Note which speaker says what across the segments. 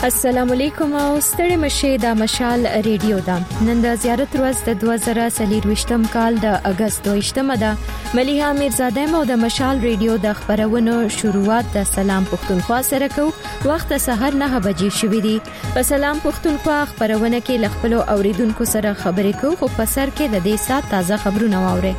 Speaker 1: السلام علیکم او ستړي مشه د مشال ریډیو دا نن د زیارت ورځ د 2023م کال د اگست 28مه ده ملیحه میرزاده مو د مشال ریډیو د خبرونو شروعات د سلام پښتونخوا سره کو وخت سحر 9 بجې شوې دي په سلام پښتونخوا خبرونه کې لخپلو اوریدونکو سره خبرې کو خو په سر کې د دې سات تازه خبرونه واوري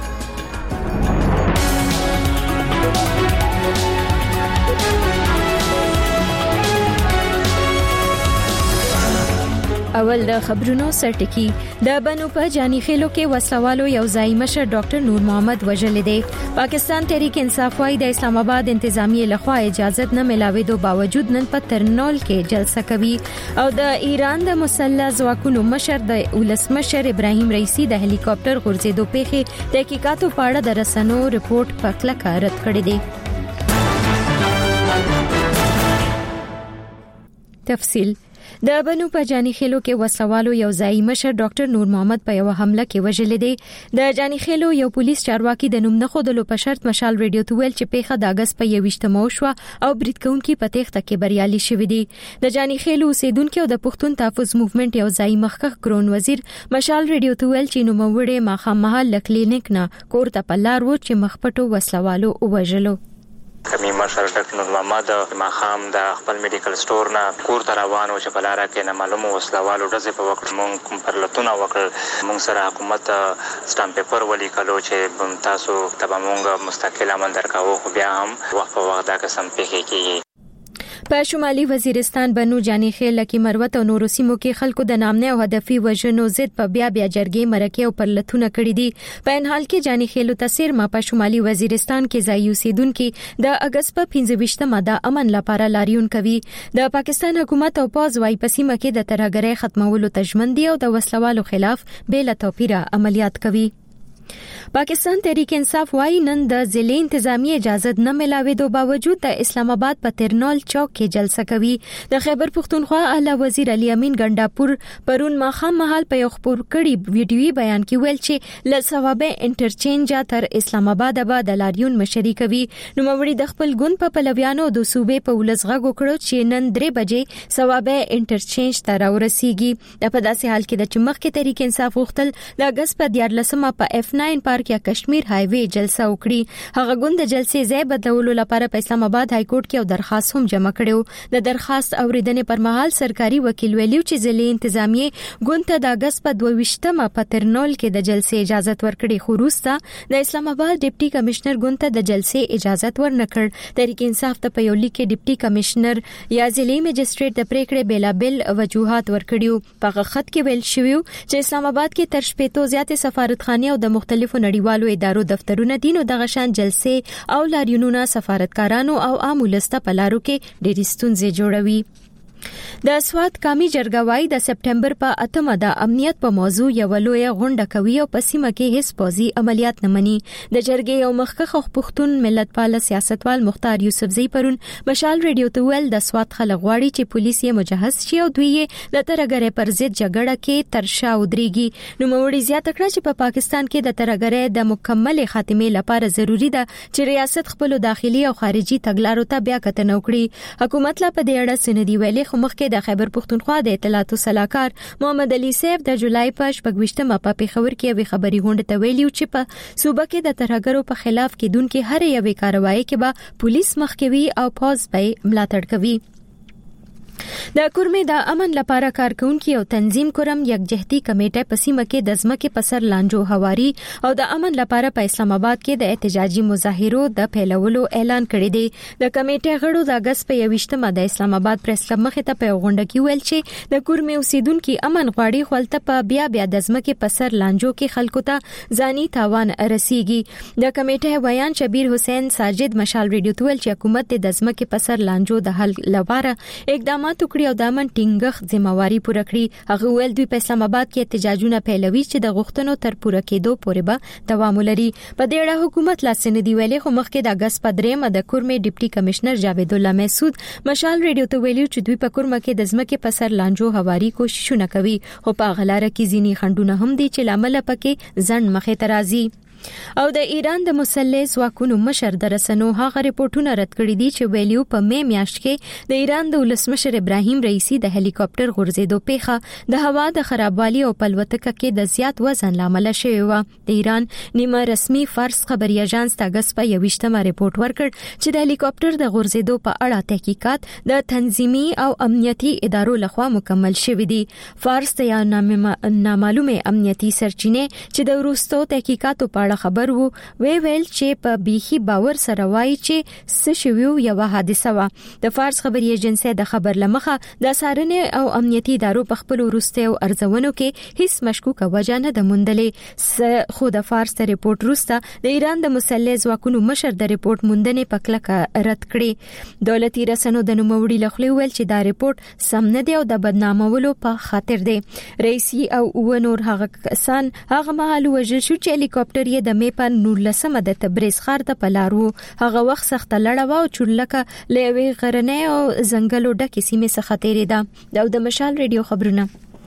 Speaker 1: اول د خبرونو سرټکی د بنو په جانی خېلو کې وسلوالو یو ځای مشر ډاکټر نور محمد وژل دي پاکستان تحریک انصاف وايي د اسلام آباد انتظامی لخوا اجازه نه ملاوېدو باوجود نن په ترنول کې جلسه کوي او د ایران د مسلح ځواکونو مشر د ولسمشر ابراهیم رئیسی د هلیکاپټر غورځېدو پیښې تحقیقاتو په اړه د رسنو رپورت په کلکه رد کړی دی تفصیل د بنو په جانی خېلو کې وسلوالو یو ځای مشر ډاکټر نور محمد په یو حمله کې وژل دي د جانی خېلو یو پولیس چارواکي د نوم نه خودلو په شرط مشال ریډیو ته ویل چې پیښه د اگست په 28مه شو او بریټکونکي په تخته کې بریالي شوې دي د جانی خېلو اوسیدونکو د پښتون تحفظ موومېنټ یو ځای مخکخ ګرون وزیر مشال ریډیو ته ویل چې نو موړې ماخامهال کلینیک نه کور ته پلار و چې مخپټو وسلوالو وژلو
Speaker 2: کمی مشر ډاکټر نور محمد ماخام د خپل میډیکل سٹور نه کور ته روانو چې په لار کې نه معلومه وسلوالو ډزې په وخت مونږ کوم پرلتونه وکړ مونږ سره حکومت سټامپ پیپر ولیکلو چې تاسو ته مونږ مستقل عمل درکاو خو بیا هم وخت په وخت دا قسم پیښې کیږي
Speaker 1: په شمالي وزیرستان بنو جانی خېل کې مروت او نورو سیمو کې خلکو د نامنه او هدفي وژنو ضد په بیا جرګې مرکه او پرلتونه کړې دي په ان حال کې جانی خېل تاثیر ما په شمالي وزیرستان کې ځای اوسیدونکو د اگست په 25مه د امن لپاره لاریون کوي د پاکستان حکومت او پوز وايي په سیمه کې د ترهګرۍ ختمولو تجمن دي او د وسلوالو خلاف بلا توپیره عملیات کوي پاکستان تحریک انصاف وايي نن د ضلع انتظامی اجازه نه ملاوېدو باوجود د اسلام آباد په ترنول چوک کې جلسه کوي د خیبر پښتونخوا اعلی وزیر علي امین ګنداپور پرون ماخام محل په یو خبر کړي ویډیوي بیان کې ویل چې لثوابه انټرچینج تر اسلام آباد د لاریون مشري کوي نو موري د خپل ګوند په پلویانو د صوبې په ولسغه وکړو چې نن 3 بجې ثوابه انټرچینج تر ورسیږي د په داسې حال کې د چمخ کې تحریک انصاف وختل د اگست په 14مه په F9 پارک یا کشمیر های وی جلسه وکړي هغه ګوند د جلسې ځای بدلولو لپاره په اسلام آباد های کورټ کې یو درخواست هم جمع کړو د درخواست اوریدنې پر مهال سرکاري وکیل ویلو چې ضلع انتظامی ګوند ته د اگست په 22مه په ترنول کې د جلسې اجازه ورکړي خو وروسته د اسلام آباد ډیپټي کمشنر ګوند ته د جلسې اجازه ورنکړ تحریک انصاف ته په یو لیک کې ډیپټي کمشنر یا ضلعي مجستریټ د پریکړې بلابل وجوهات ورکړیو په خط کې ویل شوی چې اسلام آباد کې تر شپېتو زیاتې سفارتخانې او د مختلفو نړیوالو ادارو دفترونه دي نو د غشان جلسې او لاریونونه سفارتکارانو او عام ولسته په لارو کې ډېری ستونزې جوړوي د سواد قومي جرګه وايي د سپټمبر په 8مه د امنیت په موضوع یو لوی غونډه کوي او په سیمه کې هیڅ پوزي عملیات نه مني د جرګې یو مخکخ پښتون ملتپال سیاستوال مختار یوسفزئی پرون مشال ریډیو ته ویل د سواد خلک غواړي چې پولیس یې مجهز شي او دوی یې د ترهګرۍ پر ضد جګړه کې ترشا ودرېږي نو موري زیاته کړه چې په پاکستان کې د ترهګرۍ د مکمل خاتمه لپاره ضروری ده چې ریاست خپل داخلي او خارجي تګلارو ته بیا کتنه وکړي حکومت لا په دې اړه سندي ویلي خو مخکې د خیبر پښتونخوا د اطلاعاتو صلاحکار محمد علي سیف د جولای په 28مه په پیښور کې یو خبري غونډه ته ویلي چې په صوبه کې د ترهګرو په خلاف کېدونکو هر یوې کاروایی کې به پولیس مخکوي او پوز به ملاتړ کوي د کورمې د امن لپاره کارکونکو او تنظیم کورم یکجهتي کمیټه په سیمه کې د ځمکې په سر لانجو هواري او د امن لپاره په اسلام آباد کې د احتجاجي مظاهرو د پیلولو اعلان کړی دی د کمیټې غړو د اگست په 28مه د اسلام آباد پریس کلب مخې ته په غونډه کې ویل چې د کورمې اوسیدونکو امن غواړي خپلته په بیا د ځمکې په سر لانجو کې خلکو ته ځاني تاوان رسیږي د کمیټې بیان شبیر حسین ساجد مشال ریډیو ته ویل چې حکومت د ځمکې په سر لانجو د حل لپاره اقدامات وکړي او د امن ټینګښت ذمہواری پوره کړي هغه ویل دوی په اسلام آباد کې احتجاجونه پیلوي چې د غوښتنو تر پوره کېدو پورې به دوام ولري په دې اړه حکومت لا سندي ویلې خو مخکې د اگست په 3مه د کورمې ډیپټي کمشنر جاوید الله محسود مشال ریډیو ته ویلي چې دوی په کورمه کې د ځمکې په سر لانجو هواري کوششونه کوي خو په غلاره کې ځینی خندونه هم دي چې لامل پکې ځند مخې ته راځي او د ایران د مسلح ځواکونو مشر د رسنو هغه ریپورتونه رد کړي دي چې ویلیو په می میاشت کې د ایران د ولسمشر ابراهیم رئیسی د هلیکاپټر غورځېدو پیښه د هوا د خرابوالي او پلوتکه کې د زیات وزن لامل شوی و. د ایران نیمه رسمي فارس خبري اژانس تاګس په 28مه ریپورت ورکړ چې د هلیکاپټر د غورځېدو په اړه تحقیقات د تنظیمي او امنیتي ادارو لخوا مکمل شوی دي. فارس ته نامعلومه امنیتي سرچینه چې د وروستو تحقیقاتو په اړه خبر وو ویل چې په بیخي باور سره وایي چې څه شوی یو حادثه و. د فارس خبري اژانسۍ د خبر لمخه د څارنې او امنیتي ادارو په خپل وروستو ارزونو کې هیڅ مشکوکه وجه نه ده موندلې، خو د فارس ته ریپورت وروسته د ایران د مسلح ځواکونو مشر د ریپورت موندنې په کلکه رد کړې. دولتي رسنیو د نوموړي لخوا ویل چې دا ریپورت سم نه دی او د بدنامولو په خاطر دی. رئیسی او نور هغه کسان هغه مهال وژل شو چې هلیکاپټر یې د می په 19مه د تبریز ښار ته پلارو. هغه وخت سخت لړوا او چورلکه لوي غرنۍ او ځنګلو ډکې سیمې څخه تیریده. د مشال ریډیو خبرونه.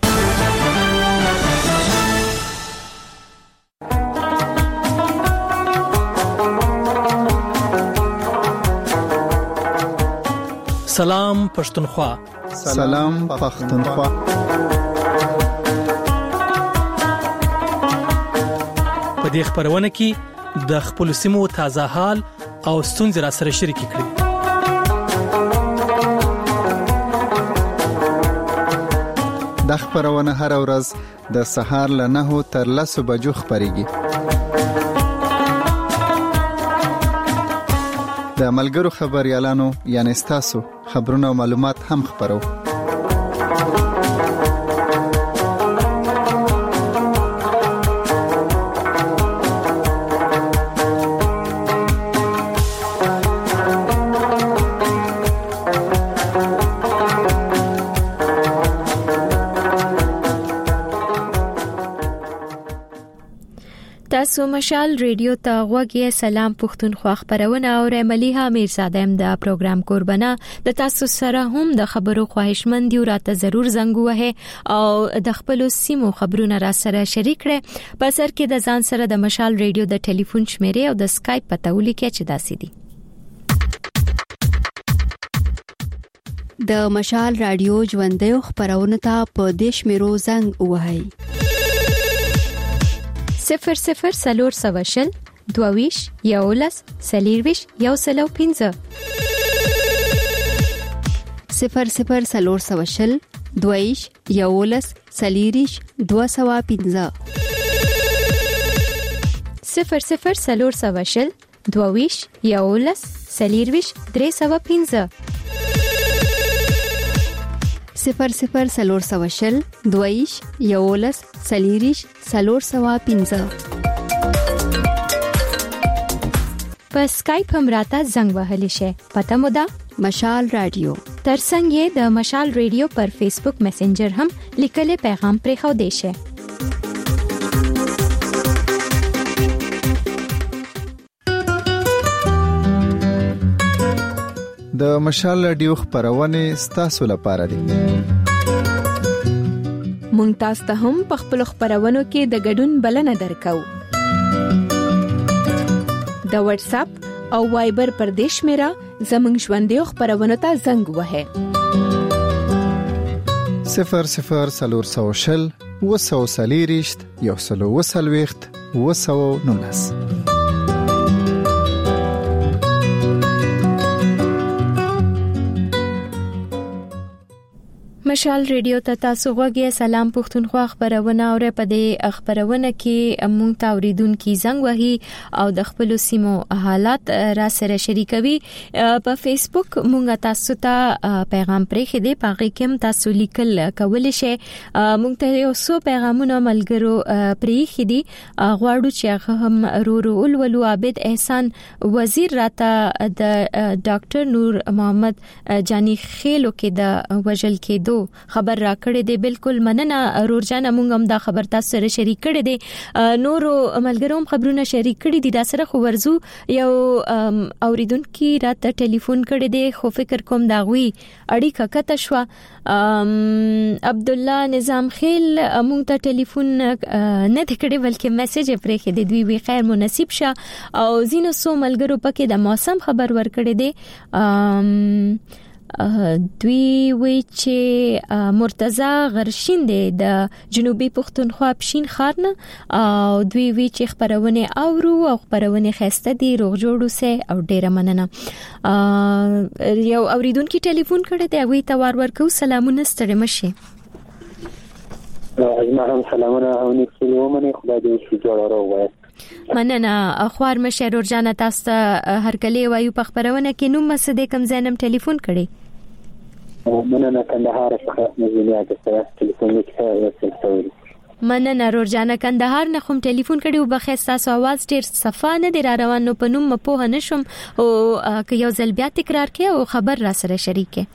Speaker 3: سلام پښتونخوا.
Speaker 4: سلام پښتونخوا.
Speaker 3: په دې خبرونه کې د خپل سیمو تازه حال او ستونزې را سره شریک کړئ.
Speaker 4: د خبرونه هر ورځ د سهار له 9 تر 10 بجو خبريږي. د ملګرو خبريالانو یعنی تاسو خبرونه او معلومات هم خبرو.
Speaker 1: تاسو مشال ریډیو ته غوږی. سلام پښتونخوا خبرونه او مليحه میرزاده هم د پروګرام قربانه. د تاسو سره هم د خبرو خواهشمند یو راته ضرور زنګ وهه او د خپل سیمو خبرونه را سره شریک کړئ. په سر کې د ځان سره د مشال ریډیو د ټلیفون شمیره او د اسکایپ پته ولیکئ چې داسې دي.
Speaker 5: د مشال رادیو ژوندۍ خبرونه ته په دیش میرو زنګ وهاي
Speaker 1: 00 سلور سواشل دوویش یولس سلیرویش یوسلو 15
Speaker 5: 00 سلور سواشل دوویش یولس سلیریش 215
Speaker 1: 00 سلور سواشل دوویش یولس سلیرویش 315
Speaker 5: 00 سلور سواشل دویش یولس سلیریش سلور سوا 15
Speaker 1: په اسکایپ هم راته زنګ وهلی شي. پته مو ده
Speaker 5: مشال رادیو.
Speaker 1: ترڅنګ د مشال ریډیو پر فیسبوک میسنجر هم لیکل پیغام پرې خو دی شي.
Speaker 4: د مشال رادیو خبرونه ستاسو لپاره دي.
Speaker 6: مونږ تاسو ته هم په خپل خبرونو کې د ګډون بلنه درکو. د واتس اپ او وایبر پر دیش میرا زمنګ ژوندۍ خبرونه ته زنګ وهه
Speaker 4: 00 سلور سواشل وسو سلیریشت یوسلو وسلويخت وسو نونس.
Speaker 1: مشال ریډیو ته تاسو غوږی. سلام پښتونخوا خبرونه او په دې خبرونه کې مونږ ته اوریدونکو زنګ وهي او د خپل سیمو حالات را سره شریکوي. په فیسبوک مونږ تاسو ته پیغام پرې خېده پاغي کوم تاسو لیکل کول شي. مونږ ته یو څو پیغامونه ملګرو پرې خېدي غواړو چې هغه هم رورول ولو. عابد احسان وزیر راته د ډاکټر نور محمد جانی خېلو کې د وجل کېدو خبر را کړی دی. بالکل مننه رورجان، موږ هم دا خبر تاسو سره شریک کړی دی. نورو ملګروم خبرونه شریک کړی دي. دا سره خو ورزو یو اوریدونکو راته ټلیفون کړی دی، خو فکر کوم دا غوي اړیکه کته شو. عبد الله نظام خیل مونږ ته ټلیفون نه کړی بلکې میسج پرې کې د دوی خیر مناسب شه او زینو سو ملګرو پکې د موسم خبر ورکړی دی. دوی وی چې مرتضی غرشین دی د جنوبي پښتونخوا پښین خارنه او دوی وی چې خبرونه اورو او خبرونه خسته دي روغ جوړو سه او ډیره مننه. یو اوریدونکو ټلیفون کړی دی، وی توار ورکو سلامونه ستړي مشه.
Speaker 7: اجمعهم سلامونه او نیکسلو منه خدای دې شي جوړ راوړي.
Speaker 1: مننه خوار مشه رورجان، تاسو هر کله وایو په خبرونه کې نو مسده کم زینم ټلیفون کړی.
Speaker 7: مننه کندهار څخه مزینیات سره ټلیفون وکړ.
Speaker 1: مننه رورجان کندهار نه کوم ټلیفون کړي او بخښه تاسو आवाज ډیر صفا نه دی را روان، نو په نوم په نه شم او که یو ځل بیا تکرار کړئ او خبر را سره شریک کړئ.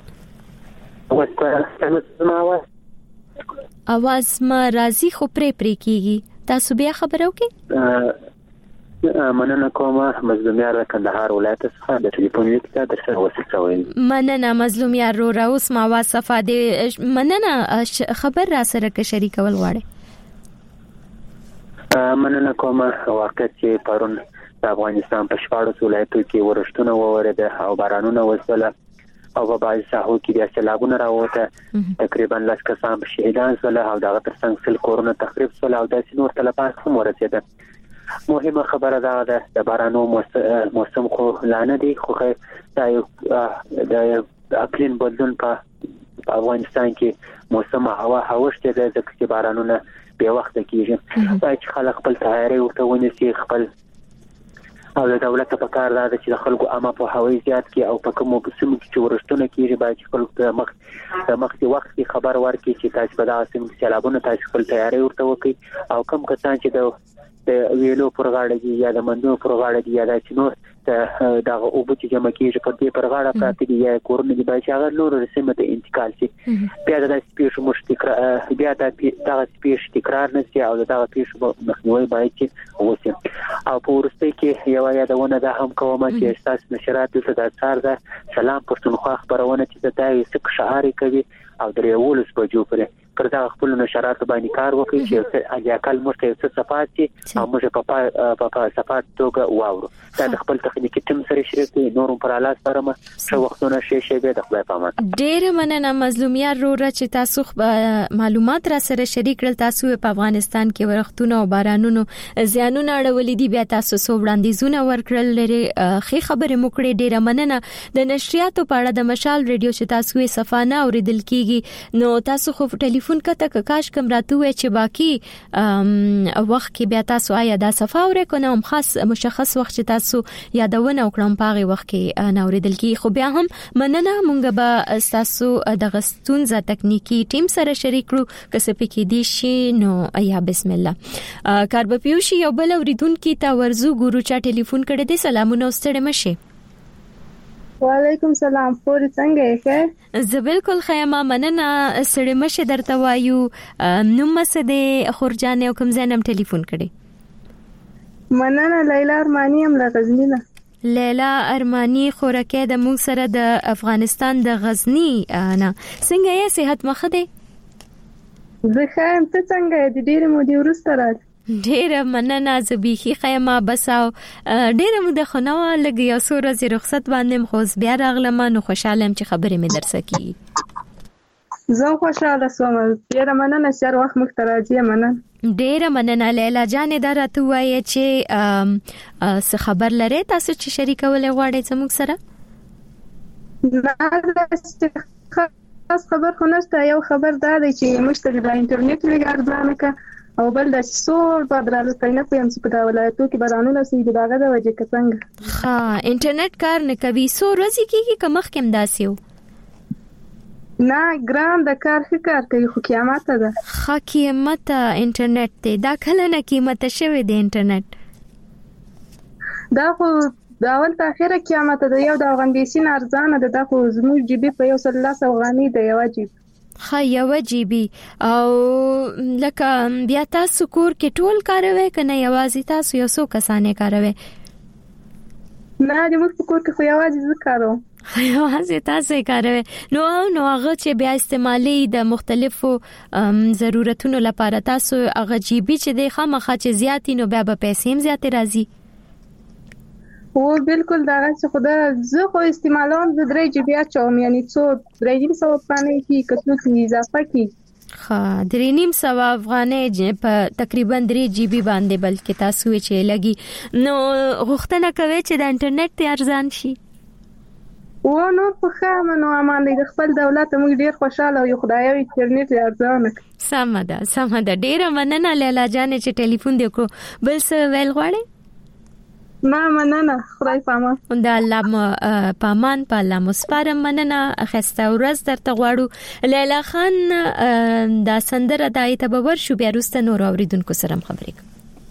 Speaker 1: आवाज ما راځي خو پرې کیږي، تاسو بیا خبرو کې.
Speaker 7: مننه کومه مظلومیار کندهار ولایت څخه د ټلیفون لیکه در سره وصل شوم.
Speaker 1: مننه مظلومیار رو راوس ما आवाज صفا دی. مننه خبر را سره کې شریکول غواړي.
Speaker 7: مننه کومه واقع چې پرون د افغانستان په 14 ولایتو کې ورښتونه وورده او بارانونه وسله او په بعض ساحو کې د سیلابونو راوته. تقریبا 10 کسان شهیدان شول او دغه ترڅنګ سل کورونه تخریب شول او د نور تلفات هم ورسېده. مهمه خبره ده د بارانو موسم خو لانه دي، خو د اقلیم بدلون په افغانستان کې موسم هوا هوشته ده، ځکه چې بارانونه به وخت کېږي. باید خلک خپل تیاری ورته ونیسي، خپل او د دولت په کار ده چې د خلکو عامه په هوایي زیات کې او په کوم قسم کې ورښتونه کېږي باید خلک د مخکې وخت کې خبر ورکړي چې تاسو په دغه سیمه کې سیلابونه تاسو خپل تیاری ورته وکړي او کوم کسان چې د ویلو پر غاړه دي یا د منډو پر غاړه دي یا د چینو دغه او بچ جمع کیږي په دې پر غاړه پراته دي یا کورونه دي باید هغه نور رسمه ته انتقال شي. بیا د سپیش مشتکر بیا دغه سپیش تکرار نشي او دغه پیش مخنیوي باید چې وشي. او په ورسته کې یو یادونه ده هم کومه چې اساس نشرات ته د څار ده سلام پښتونخوا خبرونه چې د تای سک شعار کوي او درې ولس بجو پر دا خپل نشرات باندې کار وکړي چې اجاکل مرته څه صفات دي او موږ په صفات توګه واورو. دا د خپل تخنیکی ټیم سره شریک دي، نورم پر الاس سره ما څو وختونه شي به د خپل پامه.
Speaker 1: ډېر مننه مظلومیار رو چې تاسو معلومات را سره شریک کړل. تاسو په افغانستان کې ورختونه او بارانونو زیانونه اړولې دي، بیا تاسو سو وړاندیزونه ورکړل لري، خې خبره مو کړې. ډېر مننه. د نشریاتو په اړه د مشال ریډیو چې تاسو یې صفانه اوریدل کیږي، نو تاسو خو ټلیفون کته کاش کم راتوي چې باقی وخت کې بیا تاسو آیا دا صفه اورې کنه هم خاص مشخص وخت چې تاسو یادونه وکړم پاغي وخت کې نوریدل کی. خو بیا هم مننه مونږ به تاسو د غستون ز تکنیکی ټیم سره شریک کړو که څه پکې دي شي نو یا بسم الله. کار به پیوشي یو بل اوریدونکو ته ورزو ګورو چا ټلیفون کړی دی. سلامونه ستړي مشه.
Speaker 8: وعلیکم سلام، پوری څنګه یې؟
Speaker 1: زه بالکل خیمه مننه سړی مشه درته وایو. نو مسده خورجان او کوم زینم ټلیفون کړي.
Speaker 8: مننه لیلا ارمانی هم له غزنی نه.
Speaker 1: لیلا ارمانی خورکه د مونږ سره د افغانستان د غزنی نه څنګه یې صحت مخه دی؟
Speaker 8: زه خایم ته څنګه یې؟ د ډیره مودې وروسته راځه.
Speaker 1: ډیره مننه زبیخي خیمه بساو ډیره مو د خنو لګي یا سور از رخصت باندې مخوز بیا راغلم نو خوشاله ام چې خبرې مې درسکی.
Speaker 8: زه خوشاله سوم. ډیره مننه چې هر وخت مخ ته راځي. مننه.
Speaker 1: ډیره مننه لیلا جان درته وایي چې څه خبر لري تاسو چې شریکول غواړئ زموږ سره؟
Speaker 8: نه خاص خبر خو نشته. یو خبر دا دی چې مشتری د انټرنیټ لګ ارزانه کا او بل د سور په درالو څنګه په ام په ولایتو کې بارانونه سي دغه د وجه څنګه
Speaker 1: ها انټرنیټ کار نه کوي سو ورځي کې کمخ کم داسیو
Speaker 8: نه ګرام د کار کار کوي خو قیامت ده.
Speaker 1: خا قیامت انټرنیټ ته دا کله نه قیمت شوی دی انټرنیټ
Speaker 8: دا خو دا ول په اخره قیامت ده. یو د افغان بیسین ارزانه ده خو زموږ جیبي په 110 افغاني دی یو جیب.
Speaker 1: 1 GB او لکه بیا تاسو کور کې ټول کاروي کنه یوازې تاسو یو څو کسانې کاروي؟
Speaker 8: نه د موږ کور کې خو یوازې زه کاروم.
Speaker 1: یوازې تاسو کاروي. نو هغه چې بیا استعمالي د مختلفو ضرورتونو لپاره تاسو هغه GB چې د خامخا چې زیاتی نو بیا به پیسې هم زیات راځي.
Speaker 8: او بالکل دا چې خدا زه خو استعمالوم د 3 GB چوم یعنی څو 300 افغانۍ کی کتلو اضافه کی.
Speaker 1: ها 300 افغانۍ په تقریبا 3 GB باندې بلکې تاسو چې لګي نو غوښتنه کوي چې د انټرنیټ ته ارزان شي.
Speaker 8: او نو په خامه نو امان دي خپل دولت موږ ډیر خوشاله یو خدای انټرنیټ ارزان.
Speaker 1: سمه ده ډیره مننه لاله جان چې ټلیفون دی کو بل څه ویل غواړي؟
Speaker 8: ما مننه خدای پامان.
Speaker 1: د الله پامان په الله مسپارم مننه خسته ورځ درته غواړو. لیلا خان دا سندره دای ته باور شو بیا وروسته نور اوریدونکو سره خبرې کوم.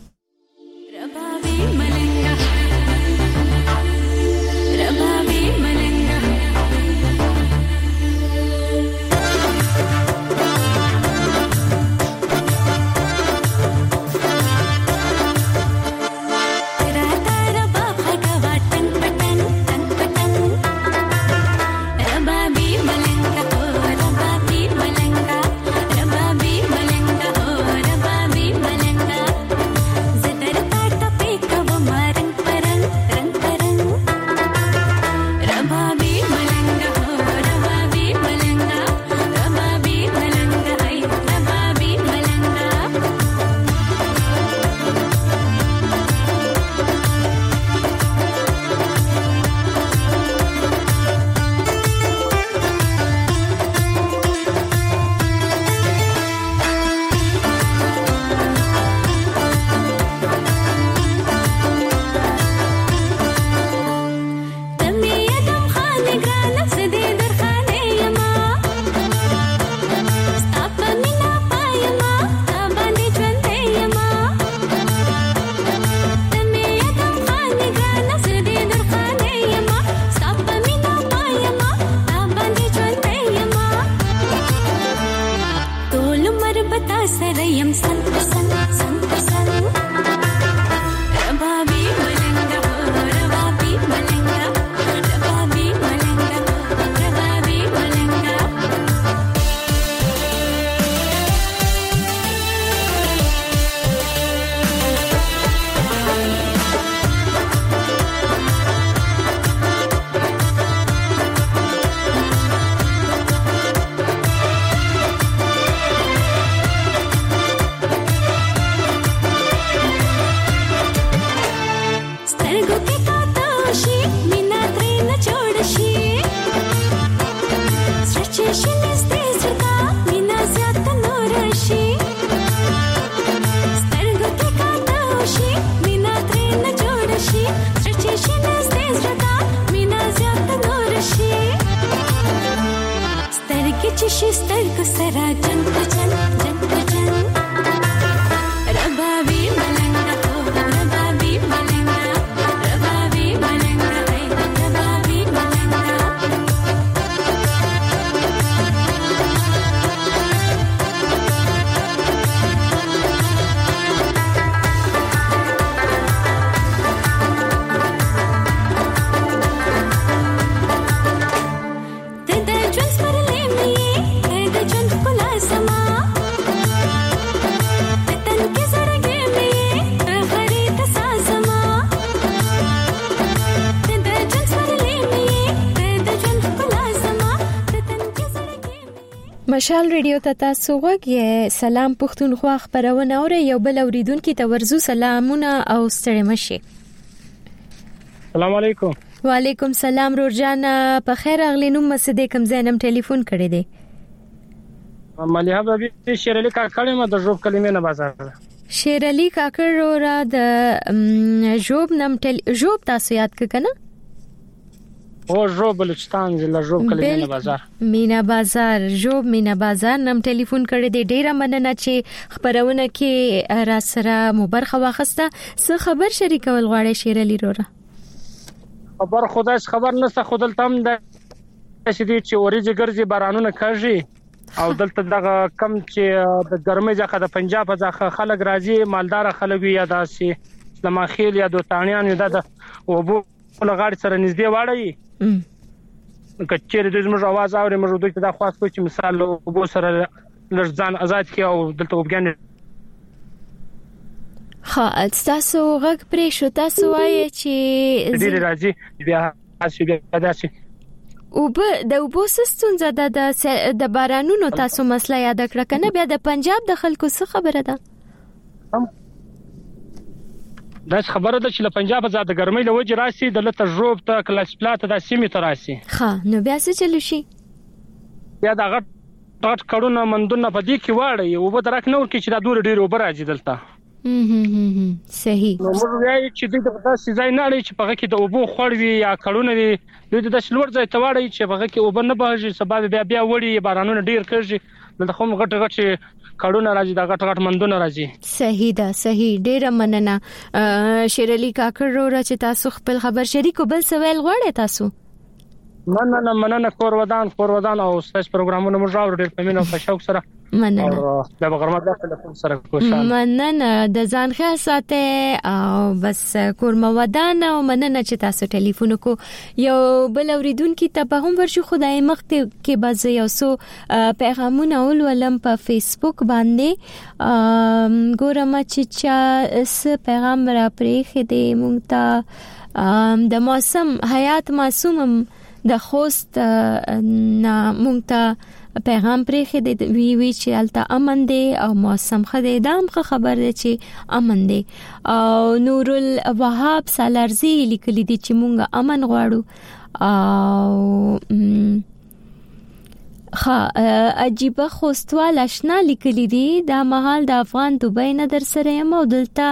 Speaker 1: مشال ریډیو ته تاسو غوږی سلام پښتونخوا خبرونه اوري یو بل اوریدونکو ته ورزو سلامونه او ستړي مشي.
Speaker 9: السلام علیکم.
Speaker 1: وعلیکم سلام رورجان په خیر اغلی نوم مسدې کم زینم ټلیفون کړی دی.
Speaker 9: مليحه بابي شیرعلی کاکړ ما د جوب کلمې نه بازار.
Speaker 1: شیرعلی کاکړ را د جوب نم جوب تاسو یاد کنه؟
Speaker 9: او جوب بلوچستان ضلع جوب کلمې نه بازار.
Speaker 1: مینا بازار جوب مینا بازار نم ټلیفون کړی دی. ډیره مننه چې خبرونه کې را سره مبارخه واخسته. څه خبر شریکول غواړي شیرعلی رورا؟
Speaker 9: خبر خدای خبر نسته خودل تم د شدي چې اوريږي ګرځي بارانونه کوي او دلته دغه کم چې د ګرمۍ ځخه د پنجاب ځخه خلک راځي مالدار خلک یا داسې لماخیل یا دوتانیان یا د وبو لغړ سره نږدې واړی کچېره د زموږ आवाज اوري موږ دوی ته دا خاص کوم چې مثال وبو سره لږ آزاد کی او دلته وګڼي
Speaker 1: تاسو غږ پرې شو تاسو وایي چې
Speaker 9: ډېر راځي بیا هڅه داسي
Speaker 1: او د وبوسستون د بارانونو تاسو مسله یاد کړه کنه بیا د پنجاب د خلکو څه خبره ده
Speaker 9: دا خبره ده چې له پنجاب زاد ګرمۍ له وجه راسي د لته ژوب ته کلاس پلات د سیمې ته راسي
Speaker 1: ها نو بیا څه چلو شي
Speaker 9: بیا دا غټ کډونه مندونه په دې کې واړی او به درک نور کې چې دا دور ډیر وبر راځي دلته
Speaker 1: صحیح
Speaker 9: نو موږ وایي چې د تاسو ځای نه لري چې په کې د اوبو خړوي یا کډونه وي د شلور ځای ته واړی چې په کې اوبه نه بهږي سبب بیا وړي بارانونه ډیر کېږي دلته هم غټ کډونه راځي دا غټ مندونه راځي
Speaker 1: صحیح ده صحیح ډیر مننه شیرعلی کاکړ رو چې تاسو خپل خبر شریکو بل سوال غواړئ تاسو
Speaker 9: مننه کور ودان او سايس پروګرامونه موږ راوړل ډېر په مینه او شوق سره
Speaker 1: مننه
Speaker 9: دا بغرمه د ټلیفون سره کوشاله
Speaker 1: مننه د ځان خیال ساته او بس کورمه ودان او مننه چې تاسو ټلیفون کو یو بل اوریدونکو ته به هم ورشي خدای مخ کې باز یو سو پیغامونه ولولم په فیسبوک باندې ګورم چې چا اس پیغام را پرې خې مونږ ته د موسم حیات معصوم د خوست نا مونږ ته پیغام پرې خې وی چې الته امن دی او موسم خدای دام خبر دی چې امن دی او نور الوهاب سالارزی لیکلی دی چې مونږ امن غواړو او عجیب خوستوال آشنا لیکلی دی دا مهال د افغان دوبۍ نه در سره یم او دلته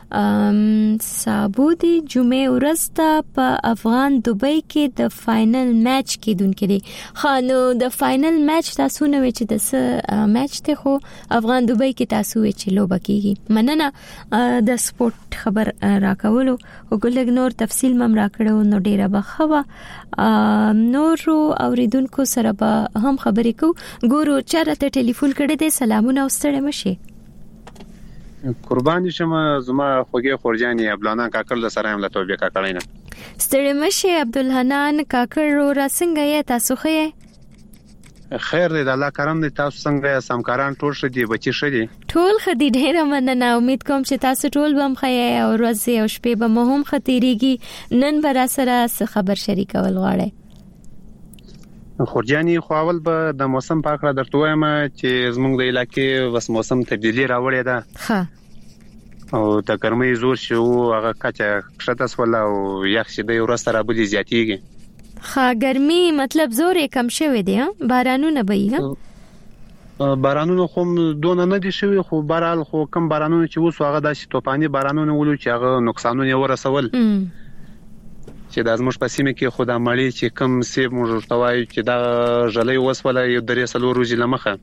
Speaker 1: سابودی جمعه ورځ ته په افغان دوبۍ کې د فائنل میچ کېدونکې دی خانو د فائنل میچ تاسو نه وی چې د میچ ته خو افغان دوبۍ کې تاسو وی چې لوبه کیږي مننه د سپورت خبر راکولو او ګلګ نور تفصیل مم راکړو نو ډیره بخوا نور اوریدونکو سره به هم خبرې کو ګورو چرته ټلیفون کړی دی سلامونه واستړم شي
Speaker 10: قربان شم زما خوږه خورجاني عبدالحنان کاکړ له سره هم له توبې کاکړ نه
Speaker 1: ستړي مشه عبدالحنان کاکړ را څنګه یې تاسو
Speaker 10: خیر دی د الله کرم دی تاسو څنګه سمکاران ټول شدي بچي شدي
Speaker 1: ټول خدي ډیره مننه امید کوم چې تاسو ټول بم خې او ورځ او شپې به مهم خطرېږي نن برا سره خبر شریکول غواړي
Speaker 10: خورجاني خو اول به د موسم په اړه درته وایم چې زموږ د علاقې وس موسم تبدیلی راوړې ده
Speaker 1: ها
Speaker 10: او د ګرمۍ زور شو هغه کچه شته سول او یخ شي د ورځ را بلی زیاتیږي
Speaker 1: ها ګرمي مطلب زور کم شوی دی بارانونه به
Speaker 10: بارانونه خو دونه نه دي شوی خو بارال خو کم بارانونه چې وسو هغه د توپانی بارانونه ولو چې هغه نقصانونه ورسول چې د ازموش په سیمه کې خو د مړی چې کم سیب موږ توای چې دا ژلې وسوله یو درې سلو روزي لمخه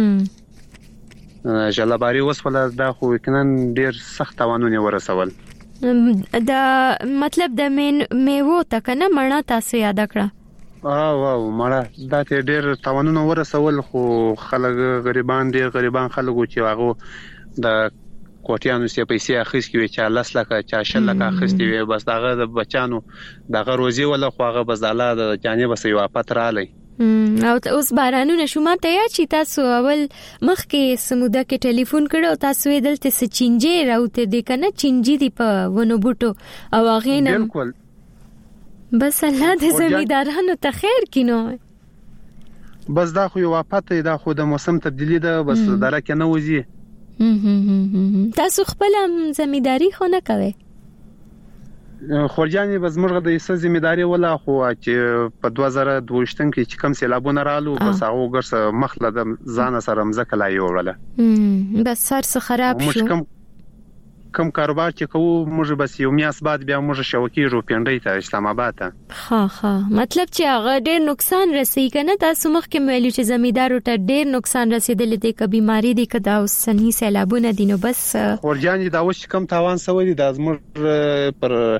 Speaker 10: ژلباري وسوله دا خو کنن ډیر سخت توانونه ورسول
Speaker 1: دا مطلب د میوه تکنه مړه تاسو یاد کړه
Speaker 10: واو مړه دا ته ډیر توانونه ورسول خو خلک غریبان خلکو چې هغه د کوټیانو سي پیسې اخیستي وي چې لاس لکه چا شل لکه اخیستي وي بس داغه د بچانو دغه روزي ولا خوغه بس الله د جانب سي واپس رالی
Speaker 1: او اوس بارانونه شومه ته یا چې تاسو اول مخ کې سموده کې ټلیفون کړو تاسو یې دلته سچینجې راوته دي کنه چینجې دی په ونو بوټو او هغه نه
Speaker 10: بالکل
Speaker 1: بس الله د زمیدارانو ته خیر کینو
Speaker 10: بس دا خو یو واپس دا خو د موسم تبدیلی ده بس درکه نه وځي
Speaker 1: تاسو خپل زمیداری خو نه کوي
Speaker 10: خورجاني بس موږ د ایسه زمیداری ولا خو چې په 2022 کې چې کم سیلابونه رالو بس هغه ګرځ مخله د ځان سره مزکه لا یوړله
Speaker 1: بس سر څه خراب شو
Speaker 10: کم کاروبار چې کوو موږ بس یو میاس بعد بیا موږ شوکې رو پیندې ته اسلام آباد ته
Speaker 1: ها مطلب چې هغه ډېر نقصان رسي کنه تاسو مخ کې ویلو چې زمیدارو ته ډېر نقصان رسیدل دي ک بیماری دي ک دا سنی سیلابونه دي نو بس
Speaker 10: خورجاني دا اوس کم تاوان سوي دي د زموږ پر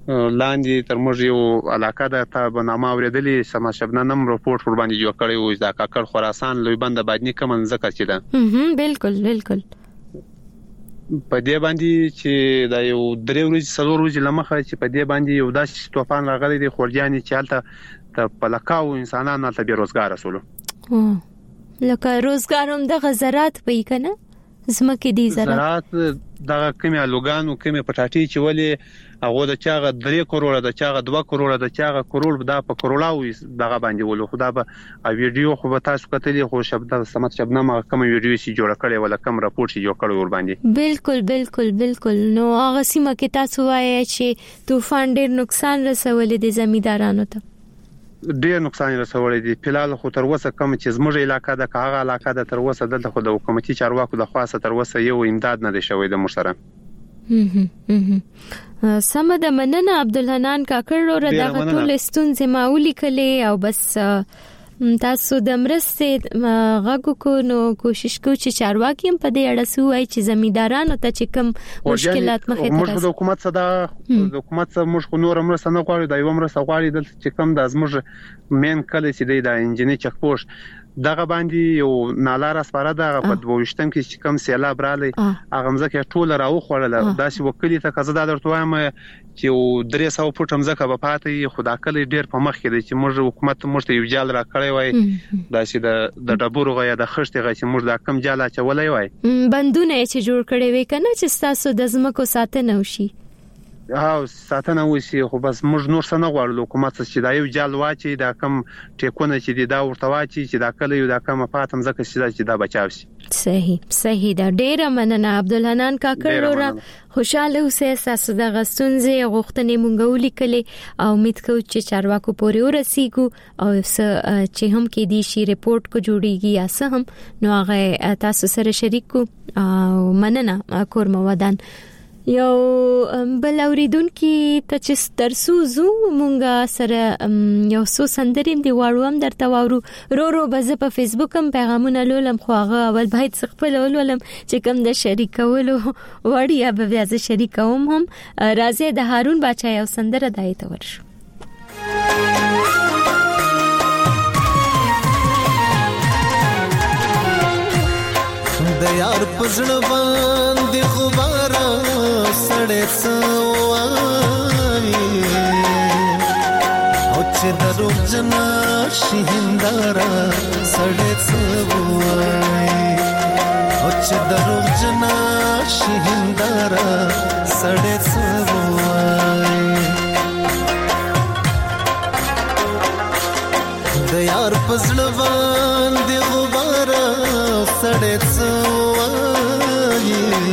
Speaker 10: لاندې تر موږ یو علاقه ده ته بنامه اوریدلې سما شبنم رپورټ ور باندې جوړ کړی و د کاکړ خراسان لوی بند باندې کوم ځکه چې ده
Speaker 1: بالکل
Speaker 10: په دې باندې چې دا یو 3 ورځې 4 ورځې لمخه چې په دې باندې یو داسې طوفان راغلی دی خورجاني چې حالت ته پلکاو انسانانو ته بیروزګار رسولو
Speaker 1: لکه روزګار هم د غزرات وې کنه زمکه دي
Speaker 10: زراعت د کمی الوګانو کمی پټاټي چې ولې هغه د چاغه 3 کروڑه د چاغه 2 کروڑه د چاغه کروڑ دا په کروڑاوي دغه باندې ولو خدا به ویډیو خو به تاسو کتلې خو شبد سمت شبنامه کوم ویډیو چې جوړ کړي ولا کوم راپورټ چې جوړ کړي ور باندې بالکل نو هغه سیمه کې تاسو وایي چې طوفان ډېر نقصان رسولې دي زمیدارانو ته ډېر نقصان رسولې دي فلال خو تر وسه کوم چې زموږ علاقې د هغه علاقې د تر وسه دلته خو د حکومتي چارواکو د خاصه تر وسه یو امداد نه دی شوی د مشره
Speaker 1: سم د مننه عبدالحنان کاکړ ور دغه ټول ستونزې ماولي کړي او بس تاسو د مرستې غږ کو نو کوشش کو چې چارواکي هم په دې اړه سوای چې زمیدارانو ته چې کوم مشکلات مخې ته
Speaker 10: موږ د حکومت څخه د حکومت څخه موږ نور مرسته نه غواړو د یو مرسته غواړي د چې کوم د زموږ مین کله چې د انجنیر چک پوسټ دغه باندې یو نالار اسپاره دغه په 22م کې چې کوم سیلاب رالی هغه مزه ټول راو خړل داسې وکړي ته کزه د درته وایم چې 300 فوټ مزه به پاتې خدا کله ډیر په مخ کې دي چې موږ حکومت موږ ته یو جال را کړی وای داسې د ډبورو غیا د خشتي غي چې موږ د کم جاله چولای وای
Speaker 1: بندونه چې جوړ کړي وي کنه چې تاسو د زمکو ساتنه وشي
Speaker 10: ساتنه وشي خو بس موږ نور څه نه غواړو حکومت چې دا یو جال واچي دا کم ټیکونه چې دا ورته واچي چې دا کله یو دا کم پاتم زکه چې دا بچاو شي
Speaker 1: صحیح دا ډیره مننه عبدالحنان کاکړ ور خوشاله اوسه تاسو د غستونځي غوښتنې مونږ ولیکلې او امید کوم چې چارواکو پورې ورسیږو او چې هم کې دي شي ریپورت کو جوړیږي یا څه هم نو هغه تاسو سره شریک کو او مننه کور مودان یو بل اوریدونکو ته چې ترسو زو مونږه سره یو څو سندریم دی واړوم درته وورو رو بز په فیسبوک هم پیغامونه لولم خو هغه اول باید خپل ولولم چې کوم د شریکولو وړیا به بیا ز شریکوم هم راځي د هارون باچا یو سندره دایته ورشو
Speaker 11: د یار پزړ باندې غبار سړې سوای او چې درو جنا شهندارا سړې سوای او چې درو جنا شهندارا سړې سوای د یار پزړ باندې غبار سړې سوای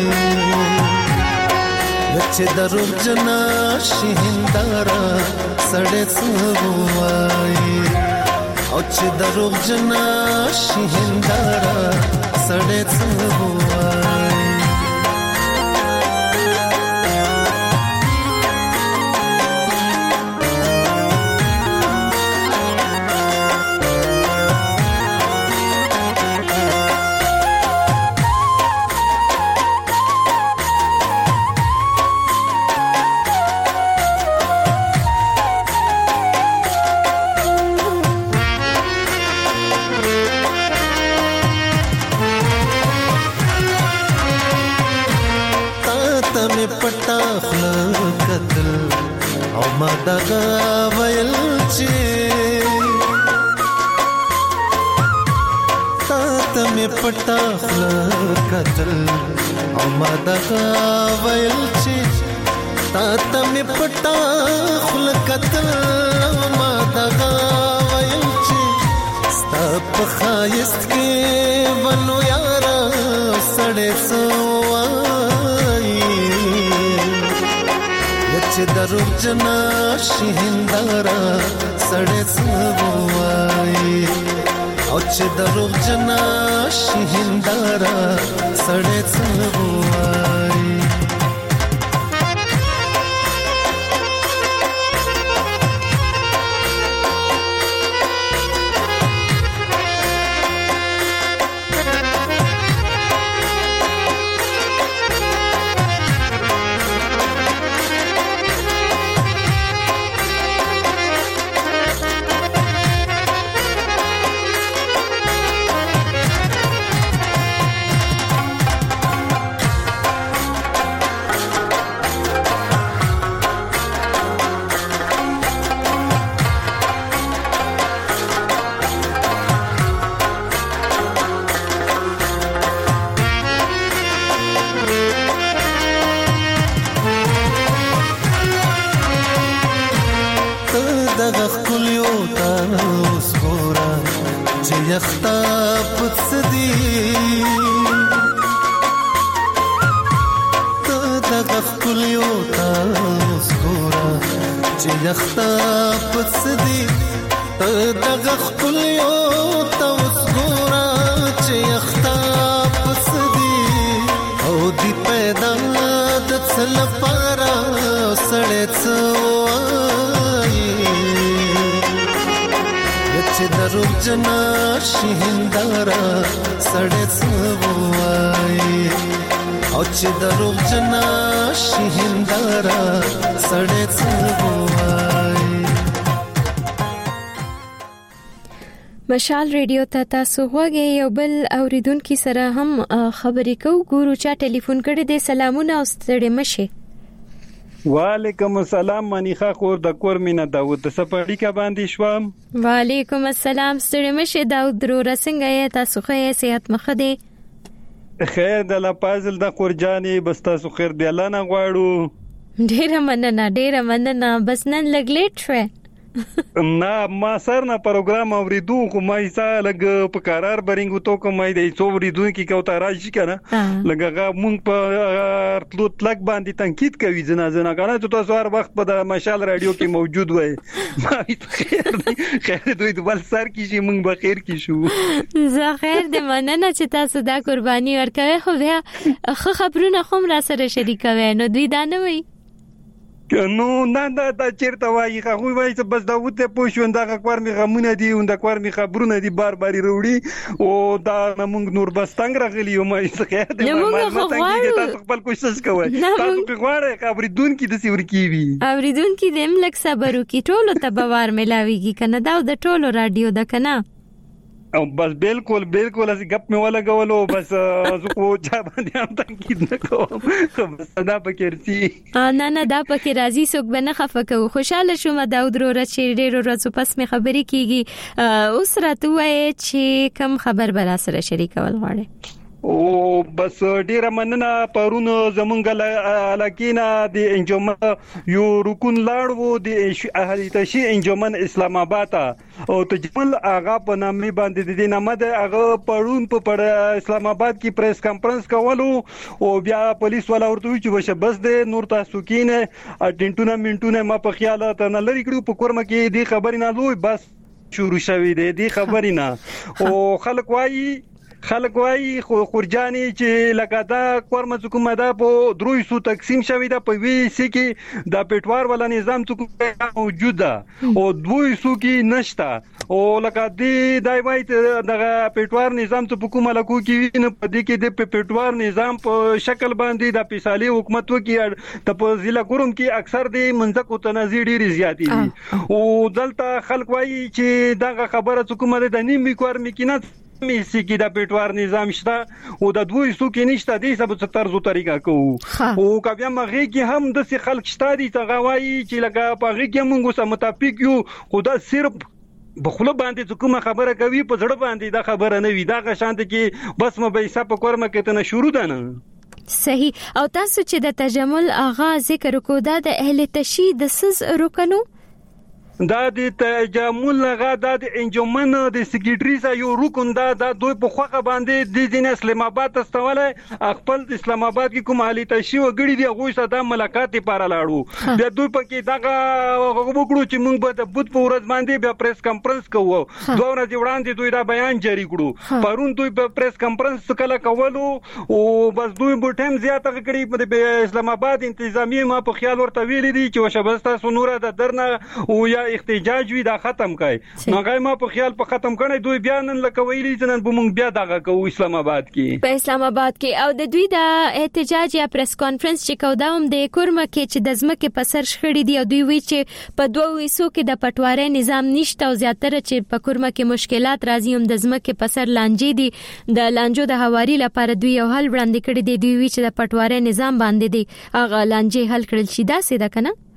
Speaker 11: چې درو جنا شهندارا سړې سوای او چې درو جنا شهندارا سړې سوای پټا خل قتل او ما دغه ویل چې تا ته می پټا خل قتل او ما دغه ویل چې تا ته می پټا خل قتل او ما دغه ویل چې ستا په خایست کې ونو یارا سړې چې درو جنا شهندارا سړې سوای او چې درو جنا شهندارا سړې سوای یختا پڅدي ته دغه خپل یو تاسو ګورا چې یختا پڅدي ته دغه خپل یو تاسو ګورا چې یختا پڅدي او دی پیدا د څل پارا سړې څوای چې درو جنا شهندارا سړې څوای او چې درو جنا شهندارا سړې څوای.
Speaker 1: مشال ریډیو ته تاسو غوږی یو بل اوریدونکو سره هم خبرې کوو. ګورو چا ټلیفون کړی دی. سلامونه او ستړي مشه.
Speaker 12: وعلیکم السلام منیخه خور د کور مینا داوود د سپړی کا باندې شوم.
Speaker 1: وعلیکم السلام ستړي مشه داوود درو څنګه یې تاسو ښه صحت مخه دی؟
Speaker 12: خیر د لا پازل د قرجانی بس تاسو خیر دی الله نه غواړو.
Speaker 1: ډیره مننه بس نن لګ لیټ شوه.
Speaker 12: نه ما سر نه پروګرام اوریدو خو ما یې سره لګ په قرار برینګو تو کوم دی څو اوریدو کی کوته راشي کنه لګه مونږ په تلوت لګ باندې تنقید کوي زنا کنه ته تاسو هر وخت په مشال رادیو کې موجود وای. ما خیر دوی د بل سر کې شي مونږ به خیر کې شو.
Speaker 1: زه خیر دې مننه چې تاسو دا قرباني ورکوي. خو بیا خبرونه خو را سره شریکوي نو دوی دا نه وای
Speaker 12: نو نه دا چیرته وایي خو وایي چې بس دا وته پوښوند دا کور می غمونه دي او دا کور می خبرونه دي بار وروړي او دا موږ نور بس څنګه راغلی یو مې څه خیر دې ما څنګه تاسو خپل کوشش کوئ تاسو په غواړئ خبرېدونکو د سیور کیوي
Speaker 1: اوریدونکو دې ملک صبر وکي ټولو ته بوار ملاويږي کنه دا د ټولو رادیو د کنه
Speaker 12: او بس بالکل از غپ می ولا غولو بس زه کو چا باندې هم تنقید نه کوم خو بس دا پکې
Speaker 1: نه دا پکې راځي څوک به نه خفه کوي. خوشاله شوم داود وروره چې ډېر ورځې پس می خبرې کیږي. اوس راته وایي چې کم خبر بل سره شریکول غواړي.
Speaker 12: او بس ډیره مننه پرون زمونږ علاقینا د انجمن یو رکن لاړو د اهلی تشی انجمن اسلام آباد او تجمل اغا په نامه باندې د نامه د اغا پرون په اسلام آباد کې پریس کانفرنس کولو او بیا پولیس ولا ورته چې وشه بس د نور تاسو کینه اټینټونه منټونه ما په خیال ته نه لري کړو په کورم کې دی خبرې نه لوي بس شروع شوی دی خبرې نه او خلک وایي خو خورجاني چې لکه دا کورمه حکومت دا په 300 تقسیم شوی دا په وی سي کې دا پټوار ولا نظام څخه موجود ده او 200 کې نشتا او لکه دی وایي دا پټوار نظام ته حکومت لکو کې نه پدې کې د پټوار نظام په شکل باندې د پیسالي حکومت وکي د په ضلع کوم کې اکثر د منځکو تنازع ډېری زیاتې دي او دلته خلک وایي چې دا خبره حکومت د نیمه کور مکینات میسي کې د پټوار نظام شته او د 200 کې نشته دي سبب څه طرزو طریقه کوو او کبه مغه کې هم د خلک شته دي تغوي چې لګه په غي کې موږ سم متفق یو خدا صرف بخله باندې کومه خبره کوي په ځړ باندې دا خبره نه وي دا غشانت کې بس مبيسه په کورمه کې ته شروع ده نه
Speaker 1: صحیح. او تاسو چې د تجمل اغاز ذکر کو دا د اهل تشی د سز رکنو
Speaker 12: دا د تجمل لغه د انجمن د سیکریټری سره یو رکن دا دوی په خوخه باندې د دین اسلام آباد استواله خپل اسلام آباد کې کوم حالي تشي وګړي دی غوښه د ملاقات لپاره لاړو بیا دوی پکې دا وګړو چې موږ به د بوت په ورځ باندې بیا پریس کانفرنس کوو دوه ورځې وړاندې دوی دا بیان جاری کړو پرون دوی په پریس کانفرنس کله کولو او بس دوی په ټیم زیاته کړی په اسلام آباد انتظامی ما په خیال ورته ویل دي چې وشبستا سنوره د درنه او یا احتجاج وی دا ختم کای نو غای ما په خیال په ختم کړي دوی بیان لکه ویلي چې نن به مونږ بیا دغه کوو اسلام آباد کې
Speaker 1: په اسلام آباد کې او د دوی د احتجاج یا پریس کانفرنس چې کوم د کورمه کې چې د ځمکې په سر شخړې دي او دوی وی چې په 200 کې د پټواري نظام نشته او زیاتره چې په کورمه کې مشکلات راځي هم د ځمکې په سر لانجې دي د لانجو د حواري لپاره دوی یو حل وړاندې کړی دی دوی وی چې د پټواري نظام باندې دي هغه لانجې حل کړل شي دا څه ده کنه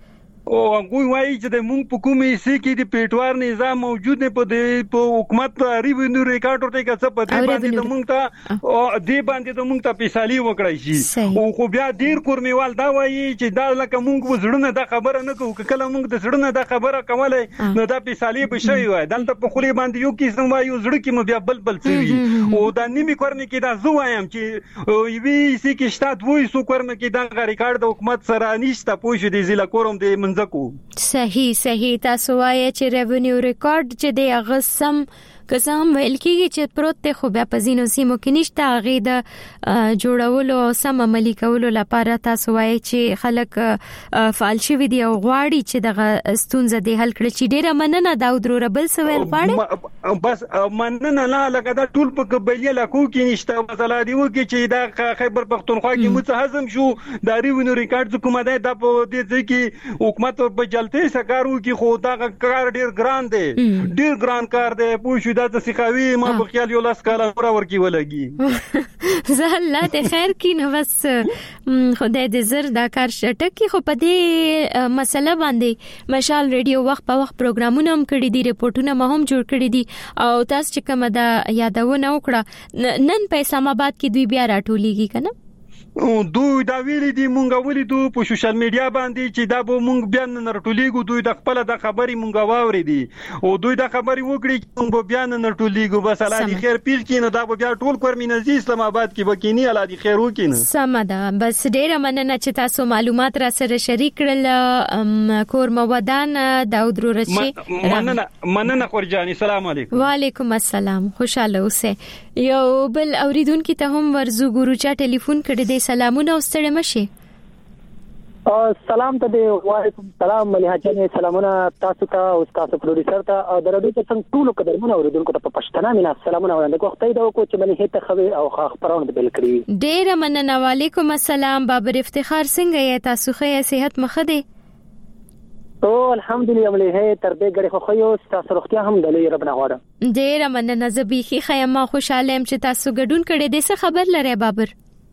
Speaker 12: او هغه وایي چې د مونږ په کومې سي کې د پیټوار نظام موجود نه په حکومت ریونیو ریکارډ ورته کې څه پته باندې د مونږ ته او دې باندې د مونږ ته پیسالي وکړای شي او خو بیا ډیر کورمیوال دا وایي چې دا لکه مونږ وزړونه د خبره نه کوو کله مونږ د زړونه د خبره کوله نو دا پیسالي به شي وای دلته په خولي باندې یو کیسه وایو زړه کې مو بیا بل څه او دا نیمه کورمه کې دا زو وایم چې وی سي کې شته دوی سو کورمه کې دا ریکارډ د حکومت سره نشته پوه دي ضلع کوم د منځکو
Speaker 1: صحیح تاسو وایي چې ریونیو ریکارډ چې د اغسم قسم ویل کېږي چې پروت ته خو بیا په زینو سیمو کې نشته هغه د جوړولو سم عملي کولو لپاره تاسو وایي چې خلک فعال شوي دي او غواړي چې دغه ستونزه د حل کړي چې ډیره مننه داود ربل سوال غواړي
Speaker 12: بس مننه نه لکه دا ټول په قبایلی علاقو کې نشته مثلا دی وکي چې دا خیبر پختونخوا کې متهزم شو دا ریونیو ریکارډ کومه ده په دې ځای کې حکومت په جلته سکارو کې خو دا کار ډیر ګران دی ډیر ګران کار دی پوه دا د سخاوي ما په خیال یو لاس کاله ورکی ولګي
Speaker 1: زه الله ته خیر کینه بس خدای دې زر دا کار شټکی خو په دې مسله باندې مشال ریډیو وخت په وخت پروګرامونه هم کړی دي ریپورتونه هم جوړ کړی دي او تاسو چې کومه دا یادونه وکړه نن په اسلام آباد کې دوی بیا راټولېږي کنه
Speaker 12: دوی دا ویلي دي مونږ ولیدو په سوشل میډیا باندې چې دا به مونږ بیا نرټولېګو دوی د خپل د خبري مونږ واوري دي او دوی د خبري وکړي چې مونږ بیا نرټولېګو بس الله دې خیر پیل کینو دا به بیا ټول کورمینځي اسلام آباد کې وکینی الله دې خیر وکینو
Speaker 1: سمدا بس ډېر مننه چې تاسو معلومات را سره شریک کړل کورم ودان داود رورچی
Speaker 12: مننه خورجان السلام علیکم
Speaker 1: وعلیکم السلام خوشاله اوسه یو بل اوریدونکو ته هم ورزو ګورو چا ټلیفون کړی دی سلامونه واستړی مشه
Speaker 13: سلام ته دی وعلیکم السلام مليحه جان سلامونه تاسو ته او تاسو پروډوسر ته او درودو ته څنګه ټول قدرمنه اوریدونکو ته په پښتنه مینا سلامونه وړاندې کوم ته دا کو چې مليحه ته خوي او خبرونه بل کړی
Speaker 1: ډیر مننه وعلیکم السلام بابر افتخار څنګه یې تاسو ښه صحت مخه دی
Speaker 13: او الحمدلله مليحه تر دې غړي خو یو تاسو روغتیا هم د لوی رب نه غواړم
Speaker 1: ډیر مننه زبيخي خیمه خوشاله يم چې تاسو ګډون کړی دې څه خبر لري بابر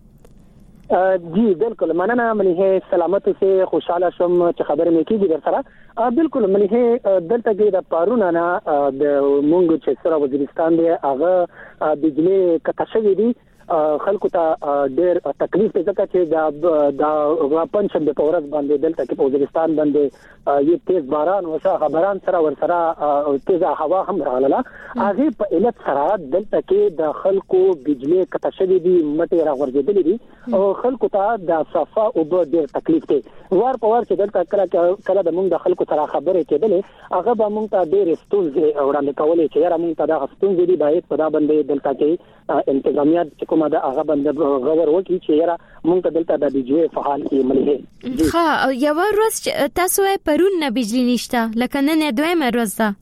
Speaker 13: جی بالکل مننه مليحه سلامت اوسه خوشاله شم چې خبر مې کیږي در سره بالکل مليحه دلته کې د پارونه نه د مونږ چې سره وزیرستان دی هغه بجلی کټشوي دي خلکو ته ډېر تکلیف دی ځکه چې دا پنځم د پورز باندې دلته کې په وزیرستان باندې یو تیز باران وشو باران سره ور سره تیز هوا هم راغله هغه په علت سره دلته کې د خلکو بجلی کټشوي دي مټه راغورځېدلې دي او خلکو ته د صفه او ډېر تکلیف دی ور په ور چې دلته کله د مونږ د خلکو سره خبرې کېدلې هغه به مونږ ته ډېر ستونزې وړاندې کولې چې یاره مونږ ته دا ستونزې دي باید په دا باندې دلته کې انتظامیات کومه دا هغه باندې غور وکړي چې یاره مونږ ته دلته د بجلی فعال کې ملي
Speaker 1: ها یو ورځ تاسو پرون نه بجلی نشته لکه نن دویمه ورځ ده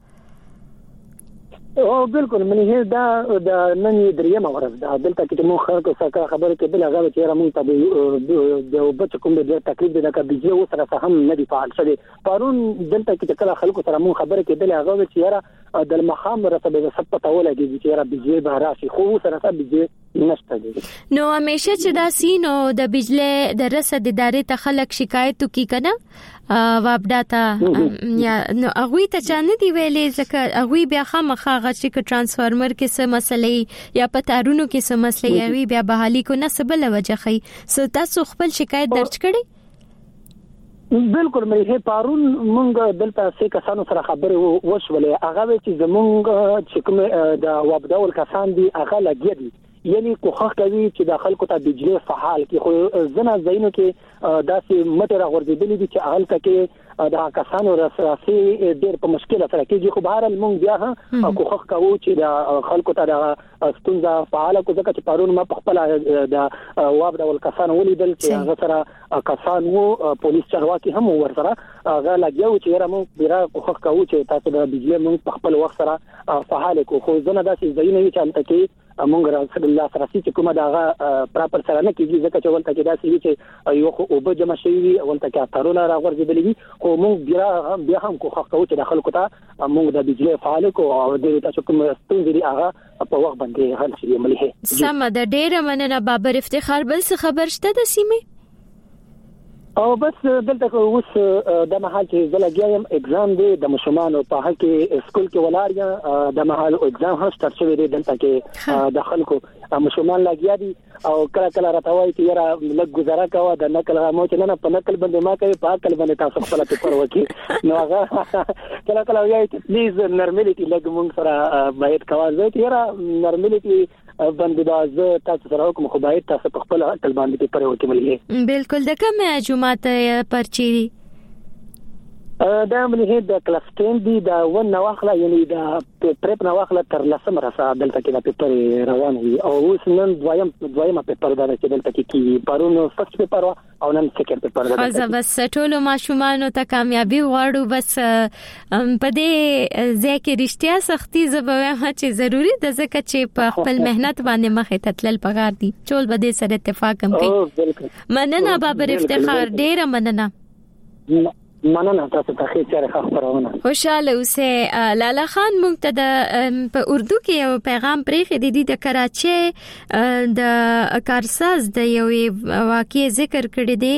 Speaker 13: او بالکل منه دا د نن دریمه ورځ ده دلته کې مو خلکو سره خبرې کېدل هغه چې رمون ته د وبچ کوم د تقریبا د بجلی سره هم نه دی فعال شوی پرون دلته کې کله خلکو سره مو خبرې کېدل هغه چې یاره د مخام رسبه د سپته ولګي چې یاره بجلی به راشي خو سره بجلی نشته دي
Speaker 1: نو همیشه چې دا سینو د بجلی د رسد ادارې ته خلک شکایت کوي کنه وابډاتا یا نو هغه ته چانه دی ویلې ځکه هغه بیا خامخا چې ترانسفارمر کې څه مسلې یا پتارونو کې څه مسلې وي بیا بحالي کو نه سبل وجه خي سو تاسو خپل شکایت درج کړئ
Speaker 13: بالکل مې پارون مونږ دلته څه کسانو سره خبرې وشولې هغه چې زمونږ چې کوم د وابډاول کسان دي هغه لګي دي یعنی کوخه کوي چې د خلکو ته بجلی فعال کی خو زنه زینو کې داسې مټه راغورځېدلې دي چې اهل تکي د کسانو راسي ډېر په مشکله سره کېږي خو بهر مونږ بیا هم کوخه کوو چې د خلکو ته د ستونزه فعال کو ځکه چې پرون ما په خپل د واب ډول کسان ولیدل چې هغه سره کسان وو پولیس چارواکي هم ور سره هغه لګیو چې مونږ بیره کوخه کوو چې تاسو د بجلی مونږ په خپل وخت سره فعال کو خو زنه داسې زینې چې ان تکي مونږ رسول الله سره چې کومه دغه پراپر سره نه کیږي ځکه چې ولته کې داسې چې یو خو او به جمع شي ولته کې اترونه راغورځېدلې خو مونږ بیا هم کوخه کوو چې د خلکو ته مونږ د بجلی فعال کو او د تاسو کوم ستونزې هغه په وخت باندې حل شي مليحه
Speaker 1: سم د ډېر مننه بابر افتخار بل څه خبر شته د سیمه
Speaker 13: او بس دلته اوس د مهال چې زلګیم اگزام دی د مشمانو په حق کې سکول کې ولاریا د مهال اگزام هم سٹارټ شوی دی دلته کې د خلکو مشمان لګیا دي او کله کله راټوي چې یاره لږ گزاره کاوه د نقل مو چې نه په نقل باندې ما کوي په عقل باندې تاسو خپل پیپر وکي نو هغه کله کله وایي چې پلیز نرملیټي لږ مونږ سره باید کاوه چې یاره نرملیټي باندې دا تاسو سره کوم خو باید تاسو په خپل عقل باندې پیپر وکي ملي
Speaker 1: بالکل د کومه جمعه پرچی
Speaker 13: دا ملي د کلاس 10 دی دا ون نواخله یعنی دا پریپ نواخله تر لسم رسا دلته کې د پیپر روان وي او اوس نن دویمه پیپر دا چې دلته کې پرونو فرست پیپر او نن سیکنډ پیپر دا
Speaker 1: خاصه بس ټولو ماشومان ته کامیابی غواړو بس په دې ځکه رښتیا سختي زبوه چې ضروری د ځکه چې په خپل مهنت باندې مخه تتلل پغار دي ټول به دې سره اتفاق هم کوي مننه بابر افتخار ډیره مننه
Speaker 13: تاسو ته خیر خبرونه
Speaker 1: خوشاله اوسه لالا خان مونږ ته د په اردو کې یو پیغام پرېخې د کراچي د کارساز د یو واقعي ذکر کړی دی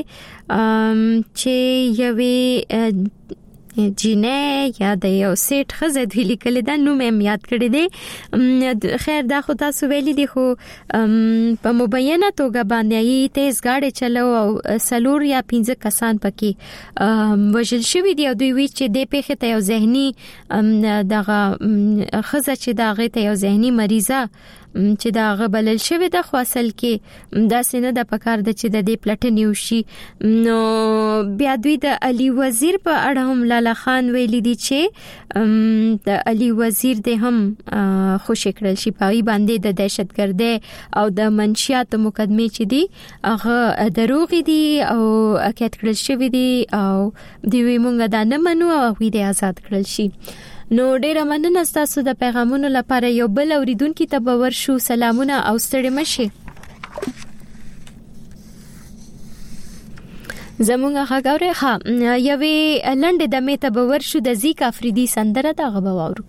Speaker 1: چې یوې جینې یا د یو سیټ خزه د لیکل د نوم یې یاد کړی دی خیر دا خو تاسو ویلي دی خو په مبینه توګه باندې تیز گاډي چلو او سلور یا 15 کسان پکې وژل شوی دی او دوی وی چې د پیښه ته یو ذهني دغه خزه چې دغه ته یو ذهني مریضه چې دا غبلل شوی د خاصل کې دا سینه د پکار د چې د دې پلټنیو شي نو بیا دوی د علي وزیر په اړه هم لالا خان ویلي دي چې د علي وزیر د هم خوش کړل شي پای باندې د دهشتګردۍ او د منشیات مقدمه چې دي هغه دروغ دي او اکید کړل شوی دي او دوی مونږ دا نه منو او دې آزاد کړل شي نو ډیره مننه تاسو د پیغامونو لپاره یو بل اوریدونکو ته به ورشو سلامونه او ستړي مشي زمونږه غاوري ها یوې لنډه د میته به ورشو د زیک افریدي سندره دا غو واورو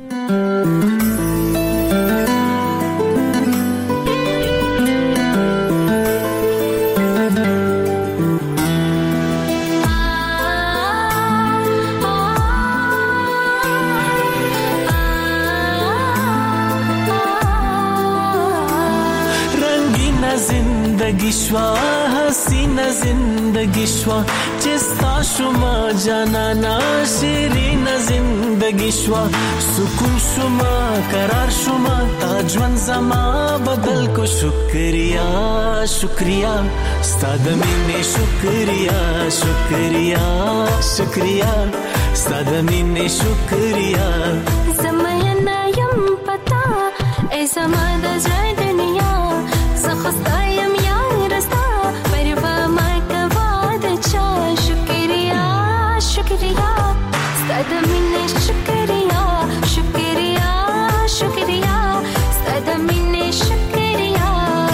Speaker 14: زندگی شوا حسین زندگی شوا چستا شما جانانا شیرین زندگی شوا سکون شما قرار شما تاجوان زما بدل کو شکریہ شکریہ ستاد مینه شکریہ شکریہ شکریہ ستاد مینه شکریہ
Speaker 15: زمانا یم پتا ای زما د دنیا خستایم یار رستا پروا ما کوا د چا شکریہ شکریہ ستاد مینه شکریہ شکریہ شکریہ ستاد مینه شکریہ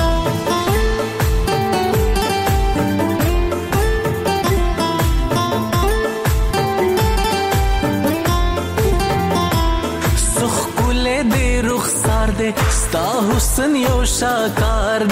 Speaker 14: سخ کوله دې رخسار دې ستا حسن یو شاکار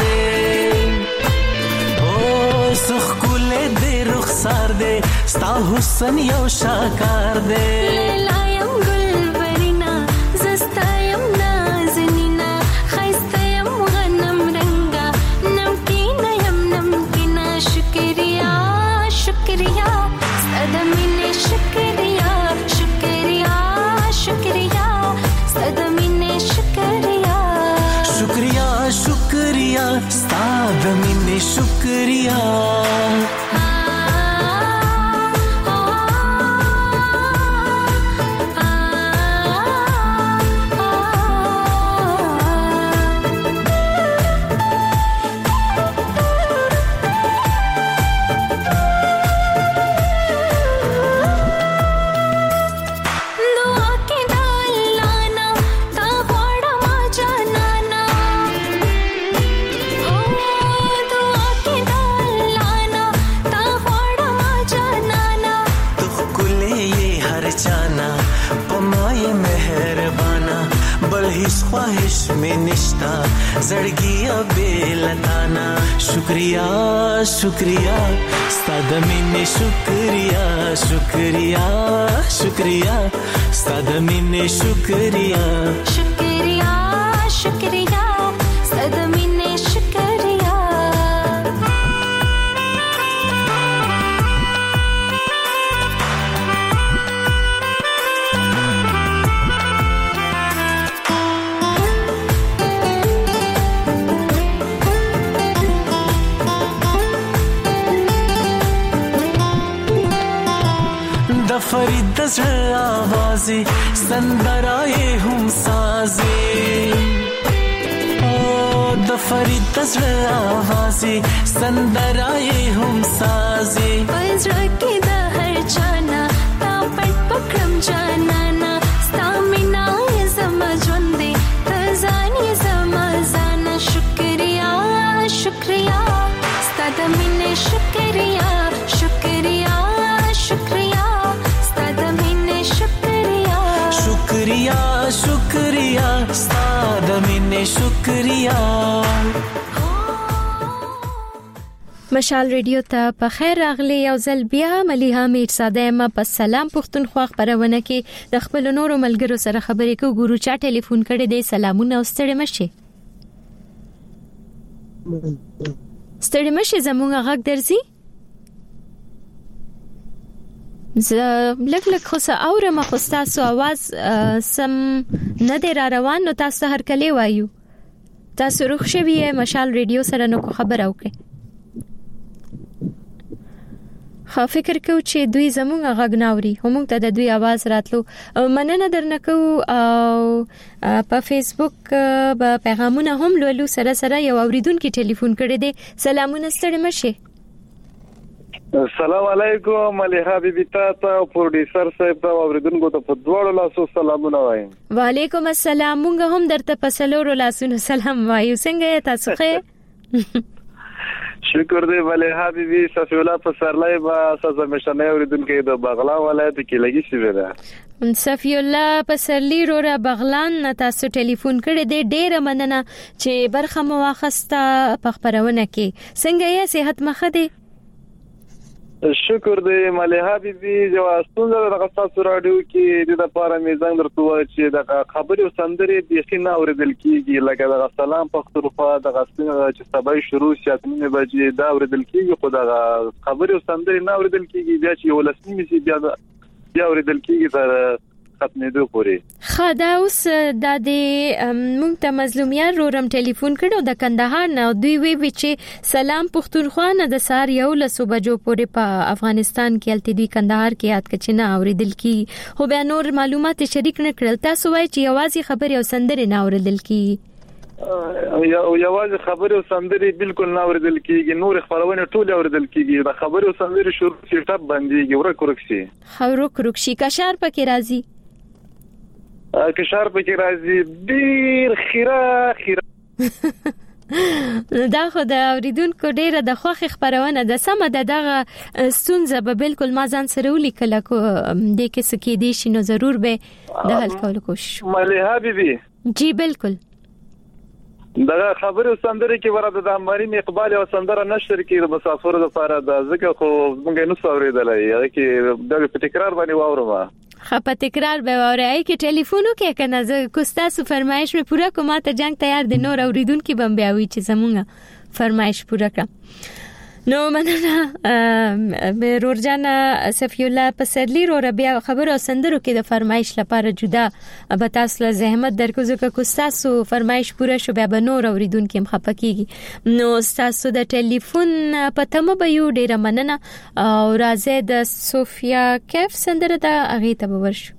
Speaker 14: دې او سخ کوله دې رخسار دې ستا حسن یو شاکار دې
Speaker 15: لایم ګلبرینا زستایم نازنینا خیستایم غنم رنگا نمکینا یم نمکینا شکریہ شکریہ ستاد مینه شکریہ شکریہ شکریہ ستاد مینه شکریہ
Speaker 14: شکریہ شکریہ ستاد مینه شکریہ
Speaker 15: دعا کې
Speaker 14: هیڅ خواهش میں نشتا زړګي بیلتانا شکریا شکریا ستاد مینه شکریا شکریا شکریا ستاد مینه شکریا
Speaker 15: شکریا شکریا ستاد مینه شکریا
Speaker 14: د فرید د زړه आवाज سندرای هم سازي او د فرید د زړه आवाज سندرای هم سازي
Speaker 15: پزړه کې د هر چانا تا پټ پکړم جانانا ستامینا زما ژوندې ته ځانې زما ځان شکریا شکریا ستاد مینه شکریا شکریا شکریا
Speaker 14: شکریا شکریا ستاد مینه شکریا
Speaker 1: مشال ریډیو ته په خیر راغلی یو ځل بیا ملیحه میرزاده ما په سلام پښتونخوا خبرونه کې د خپل نورو ملګرو سره خبرې کوو ګورو چا ټلیفون کړی دی سلامونه او ستړي مشه زموږ غږ درځي لګ خو اورم خو تاسو आवाज سم نه دی را روان نو تاسو هر کله وایو تاسو روخ شوی مشال ریډیو سره نو خبر اوکې خو فکر کو چې دوی زموږ غږ ناوري همون ته د دوی आवाज راتلو مننه درنکو او په فیسبوک په پیغامونه هم لولو سره سره یو اوریدونکو ټلیفون کړی دی سلامونه ستړي مشه
Speaker 16: السلام علیکم ملیحه بیبي تاسو او پروډوسر صاحب ته اوریدونکو ته په دوړو لاسو سلامونه وایم
Speaker 1: وعلیکم السلام مونږ هم درته په سلورو لاسو سلام وایو څنګه تاسو ښه
Speaker 16: شکر دې ملیحه بیبي صفی الله په سرلای با اساس مشنه اوریدونکو د بغلان ولایت کې لګی شوی ده
Speaker 1: صفی الله په سرلی رورا بغلان تاسو ټلیفون کړی دی ډیره مننه چې برخه مو واخسته په خبرونه کې څنګه یې صحت مخه دی
Speaker 16: شکر دې ملیحه بیبي جو استون د تاسو رادیو کې د لپاره میزان درته وایي چې د خبرو سندري د خینه اوریدل کیږي لکه د سلام پښتونخوا د غسنه چې سبا شروع شي 8 بجې دا اوریدل کیږي خو د خبرو سندري نه اوریدل کیږي بیا چې ولسمي سي بیا اوریدل کیږي تر ختمېدو پورې
Speaker 1: خدا اوس د مونږ ته مظلومیان رورم ټلیفون کړو د کندهار نه دوی وی چې سلام پښتونخوا نه د سار یو لسو بجو پورې په افغانستان کې الته دوی کندهار کې یاد کچنه اوریدل کی خو بیا نور معلومات شریک نه کړل تاسو وای چې یوازې خبري او سندري نه اوریدل کی
Speaker 16: یوازې خبري او سندري بالکل نه اوریدل کیږي نور خبرونه ټول اوریدل کیږي د خبري او سندري شروع شي ټپ باندې ورکرکشي
Speaker 1: خورکرکشي کشار پکې راځي
Speaker 16: کشار پکې راځي ډیر خیره
Speaker 1: دا خو د اوریدونکو ډیره د خوخي خبرونه د سم دغه ستونزه به بالکل ما ځان سره ولیکل کو د کې سکه دي شنو ضرور به د حل کول کوشش
Speaker 16: ملیحه بیبي
Speaker 1: جی بالکل
Speaker 16: دغه خبرو سندره کې ورته د مریم اقبال او سندره نشر کې د مسافر لپاره د ځکه خو موږ نه څورېدلې هغه کې د تکرار باندې واورم
Speaker 1: خپه تکرار به وره کې ټلیفونو کې کنه زه کوستاسو فرمایش می پورا کومه ته جنگ تیار دي نور اوریدونکو بم بیاوي چې زمونږه فرمایش پورا کړه نو مننه رورجان صفی الله پسرلی رو ربیا خبر او سندرو کې د فرمایش لپاره جدا به تاسو له زحمت درکو ځکه کوستاسو فرمایش پورا شو بیا به نور اوریدونکو هم خپکیږي نو تاسو د ټلیفون پته مو به یو ډیره مننه او راځي د صوفیا کیف سندره د اغه ته ورشو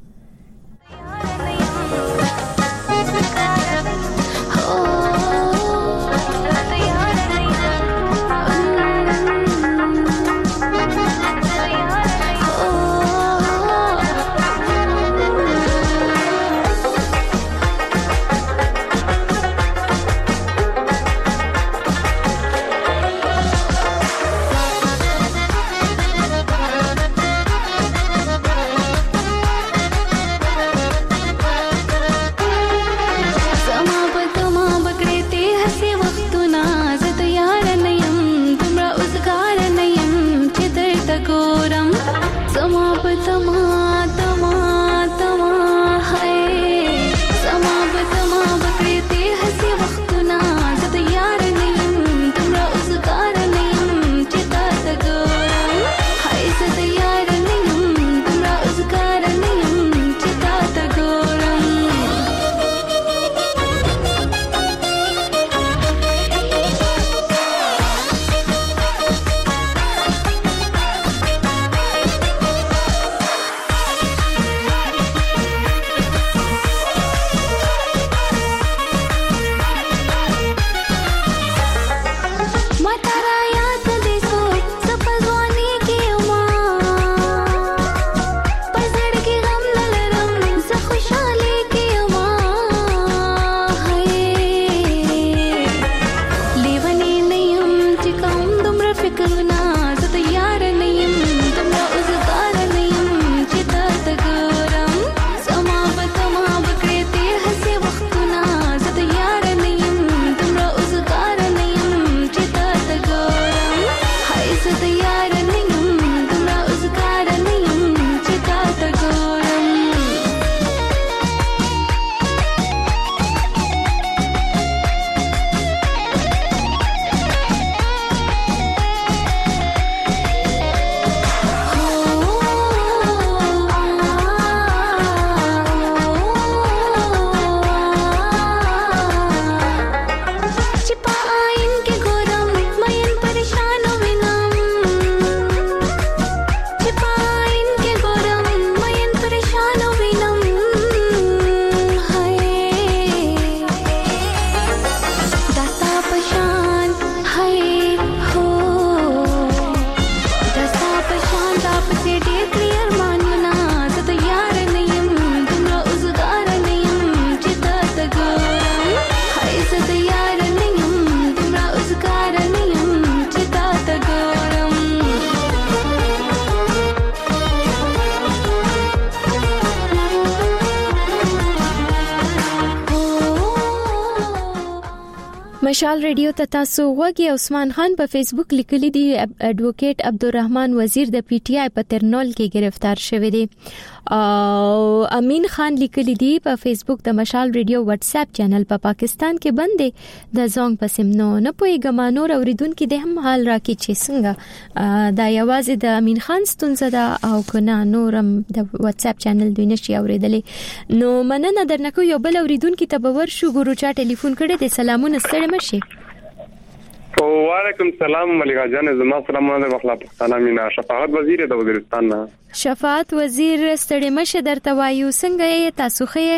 Speaker 15: समा बतमा तमा तमा है समा बतमा बकरीते हंसी वक्तना जद यार नहीं तुमरा उजगार नहीं चिता तगोरम हाय जद यार नहीं तुमरा उजगार नहीं चिता तगोरम مشال ریډیو ته تاسو غوږی عثمان خان په فیسبوک لیکلی دی اډوکیټ عبدالرحمن وزیر د پی ټی آی په ترنول کې گرفتار شوی دی او امین خان لیکلی دی په فیسبوک د مشال ریډیو واتس اپ چینل په پاکستان کې بندې د زونګ پسمنو نه پویګم نور اوریدونکو د هم حال راکې چې څنګه دا یوازې د امین خان ستونزه ده او کنه نورم د واتس اپ چینل دوی نشي اوریدلې نو مننه درنکو یو بل اوریدونکو ته باور شو ګورو چا ټلیفون کړي د سلامونه ستړي مشي
Speaker 17: وعلیکم السلام ملګا جان زما سلامونه د مخلا پښتانه مینا شفاعت وزیر د وزیرستان نه
Speaker 1: شفاعت وزیر ستړي مشه درته وایو څنګه یې تاسو خې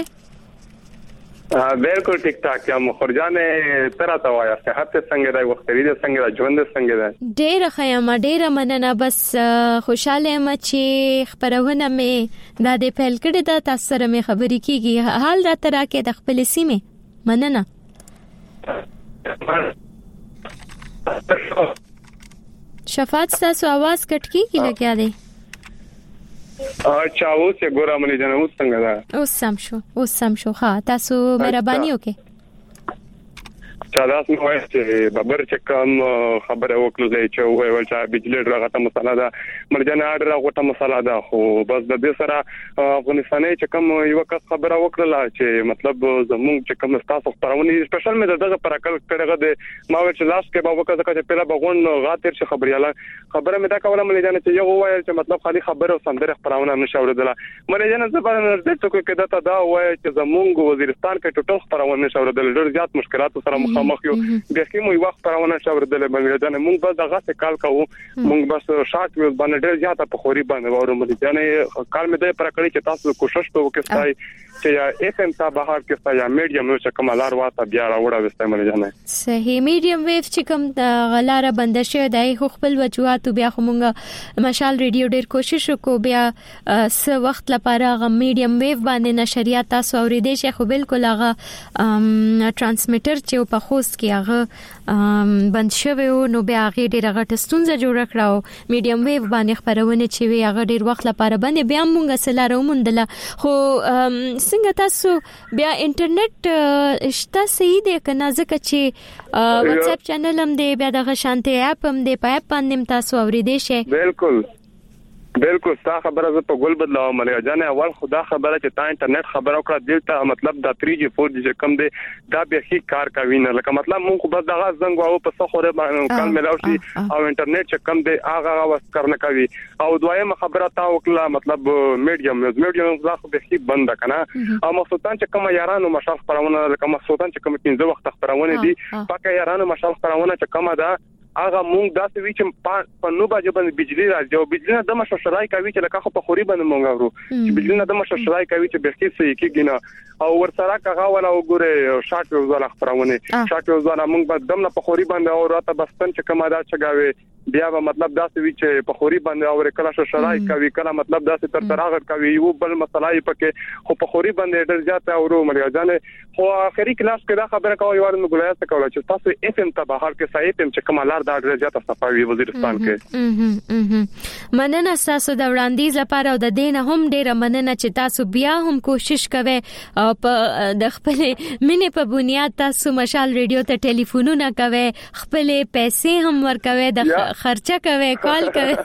Speaker 17: بالکل ټیک ټاک یم خورجان ترا ته وایا صحت څنګه دی وخت لري څنګه دی ژوند څنګه دی
Speaker 1: ډېر خیام ډېر مننه بس خوشاله یم چې خبرونه مې د دې پیل کړې د تاسو سره مې خبرې کیږي حال را تر کې د خپل سیمه مننه شفاعت تاسو आवाज کټ کیږي لګیا دی
Speaker 17: اچھا اوسه ګورم نه جن اوس څنګه ده
Speaker 1: اوس سم شو ها تاسو مهرباني وکړئ
Speaker 17: چا داس نو وایي چې ببر چې کوم خبره وکړلې چې وایي چې بجلی راغته مسله ده مرجان اډر راغته مسله ده خو بس د دې سره افغانستان چې کوم یو کس خبره وکړه چې مطلب زموږ چې کوم تاسو خبرونه سپیشل مې دغه پر عقل کړه ده ما وایي چې لاس کې به وکړه چې پیله بغون غاتر چې خبرياله خبره مې دا کوله مې جان چې یو وایي چې مطلب خالي خبره سندره خبرونه نشه اوریدله مې جان زبر نرده څوک کې دا وایي چې زموږ وزیرستان کې ټوټل خبرونه نشه اوریدل ډېر زیات مشکلات سره مخ یو د کوم یو وخت راونه شاوردل باندې ځنه مونږ بس دغه څه کال کوو مونږ بس شارټ ویل باندې ډېر زیاته په خوري باندې وره مې ځنه کال مې د پر کړی چې تاسو کوشش وکړئ چې یا اف ام تا بهر کې یا میډیم نو چې کوملار واته بیا راوړا وسته مې ځنه
Speaker 1: صحیح میډیم ویو چې کوم غلاره بند شوی دی خو خپل وجوهات بیا خمونګه مشال ریډیو ډېر کوشش وکړو بیا س وخت لپاره غ میډیم ویو باندې نشریات تاسو اوریدې شي خو بالکل هغه ترانسمیټر چې په خوست کې هغه بند شوی نو بیا هغه ډېر غټستونزه جوړ کړو میډیم ویو باندې خبرونه چې وی هغه ډېر وخت لپاره باندې بیا مونږه سلاره ومندله خو څنګه تاسو بیا انټرنیټ شته صحیح دی کنه ځکه چې واتس اپ چینل هم دی بیا د غشانته اپ هم دی په اپ باندې تاسو اوریدې شي
Speaker 17: بالکل بالکل ستا خبره زه په ګل بدلاو ملګری جان اول خدا خبره چې تا انټرنیټ خبره وکړه دلته مطلب دا 3G 4G کم دی دا به هیڅ کار کوي نه لکه مطلب مونږ بس دغه زنګ واو په څخوره باندې کال ملاو شي او انټرنیټ چې کم دی هغه واس کار نه کوي او دویمه خبره تا وکړه مطلب میډیم زه خو به هیڅ بند کنه او مخصوصا چې کوم یارانو مشال خبرونه لکه مخصوصا چې کوم 15 وخت خبرونه دي پکې یارانو مشال خبرونه چې کومه ده هغه مونږ داسې وی چې په نو باجه باندې بجلی راځي او بجلی نه د مشرای کوي چې لکه په خوري باندې مونږ ورو چې بجلی نه د مشرای کوي چې به هیڅ کېږي نه او ورسره کاغه ولا وګوره شاټ وزاله خبرونه شاټ وزاله مونږ به دم نه په خوري باندې او راته بستن چې کومه دا چګاوي بیا به مطلب داسې وی چې په خوري باندې او کله شرای کوي کله مطلب داسې تر تراغت کوي یو بل مسلای پکې خو په خوري باندې ډېر زیات اورو ملګری ځانه خو اخري کلاس کې دا خبره کوي ورنه ګولای څه کوي چې تاسو اف ام ته بهر کې صحیح ام چې کمالار دا ډېر زیات صفوي وزیرستان کې
Speaker 1: مننه تاسو د وړاندیز لپاره او د دین هم ډېر مننه چې تاسو بیا هم کوشش کوئ په د خپل مینې په بنیاد تاسو مشال ریډیو ته ټلیفونونه کوئ خپل پیسې هم ورکوي د خرچه کوي کال کوي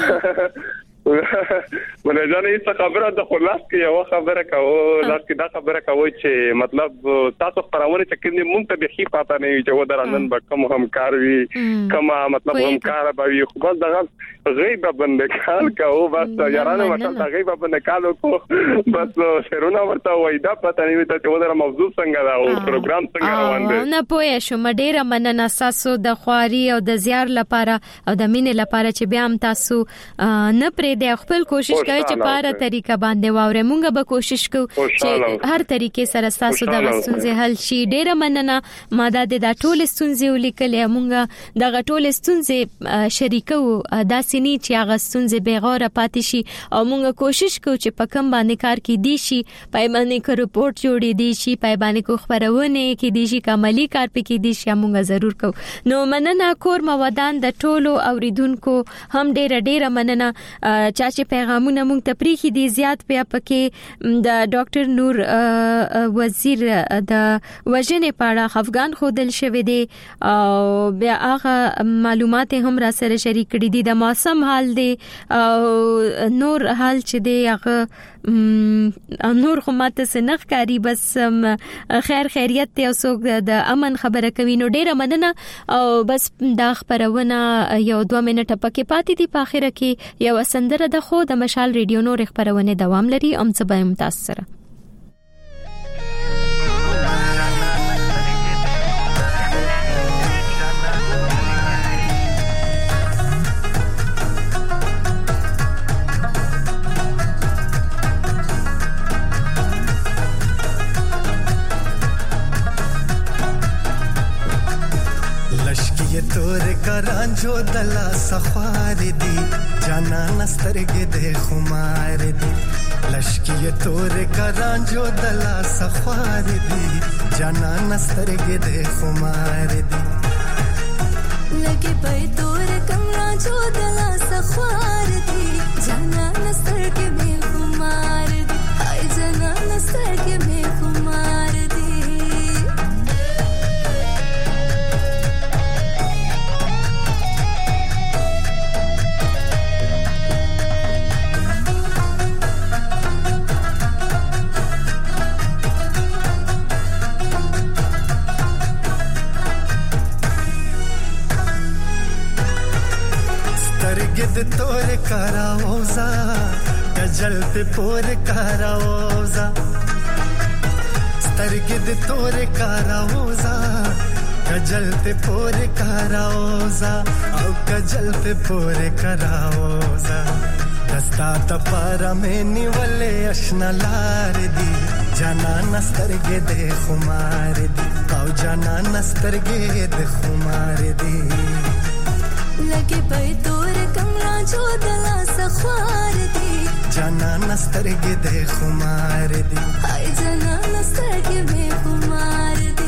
Speaker 17: ولې ځنه هیڅ خبره د خلاص کې یو خبره کوو لاس کې دا خبره کوي چې مطلب تاسو خبرونه چې کله مونږ ته به خې پاته نه وي چې و درنن به کوم هم کار وي کما مطلب هم کار به وي خو بس دغه غیب باندې کال کوو بس یارانه مطلب غیب باندې کال کو بس شروع ورته وای دا پاته نه وي ته و در موضوع څنګه دا او پروګرام څنګه روان دي
Speaker 1: نه پوهه شو ډیره مننه تاسو د خواري او د زیار لپاره او د مینې لپاره چې بیا هم تاسو نه پرې د خپل کوشش کوي چې پاره طریقه باندې واورې مونږ به کوشش کوو چې هر طریقې سره تاسو د ستونزې حل شي ډیره مننه ماده د ټول ستونزې ولیکلې مونږ د ټول ستونزې شریکو داسې نه چې هغه ستونزې بغیر پاتې شي او مونږ کوشش کوو چې په کوم باندې کار کې دي شي پای باندې کو رپورټ جوړې دي شي پای باندې کو خبرونه کې دي شي کمالي کار پکې دي شي مونږ ضرور کوو نو مننه کور مودان د ټولو اوریدونکو هم ډیره مننه چې پیغامونه مونږ ته پریخي دي زیات بیا پکې د ډاکټر نور وزیر د وژنې پاړه افغان خودل شوی دی او بیا هغه معلومات هم را سره شریک کړي دي د موسم حال دی او نور حال چې دی هغه نور خو ماته سنخ کاری بس خیر خیریت ته اوسوک د امن خبره کوي نو ډیره مننه او بس دا خبرونه یو 2 منټه پکې پاتې دي په اخره کې یو سندره د خو د مشال ریډیو نور خبرونه دوام لري ام څه به متاثر
Speaker 11: تور کرانجو دلا سخوار دی جانا نسترګې د خمار دی لشکی تور کرانجو دلا سخوار دی جانا نسترګې د خمار دی
Speaker 18: لګي په تور کرانجو دلا سخوار دی جانا نسترګې د خمار دی ay جانا نسترګې د خمار دی
Speaker 11: سترګې تور کاراوزا کجل په پور کاراوزا سترګې تور کاراوزا کجل په پور کاراوزا او کجل په پور کاراوزا دستا ته پارا مې نیولې آشنا لار دی جانا نسترګې د خمار دی او جانا نسترګې د خمار دی
Speaker 18: لګي په تور کمرا جو دلا سخوار دی
Speaker 11: جانا نسترګې د خمار دی
Speaker 18: ay جانا نسترګې د خمار دی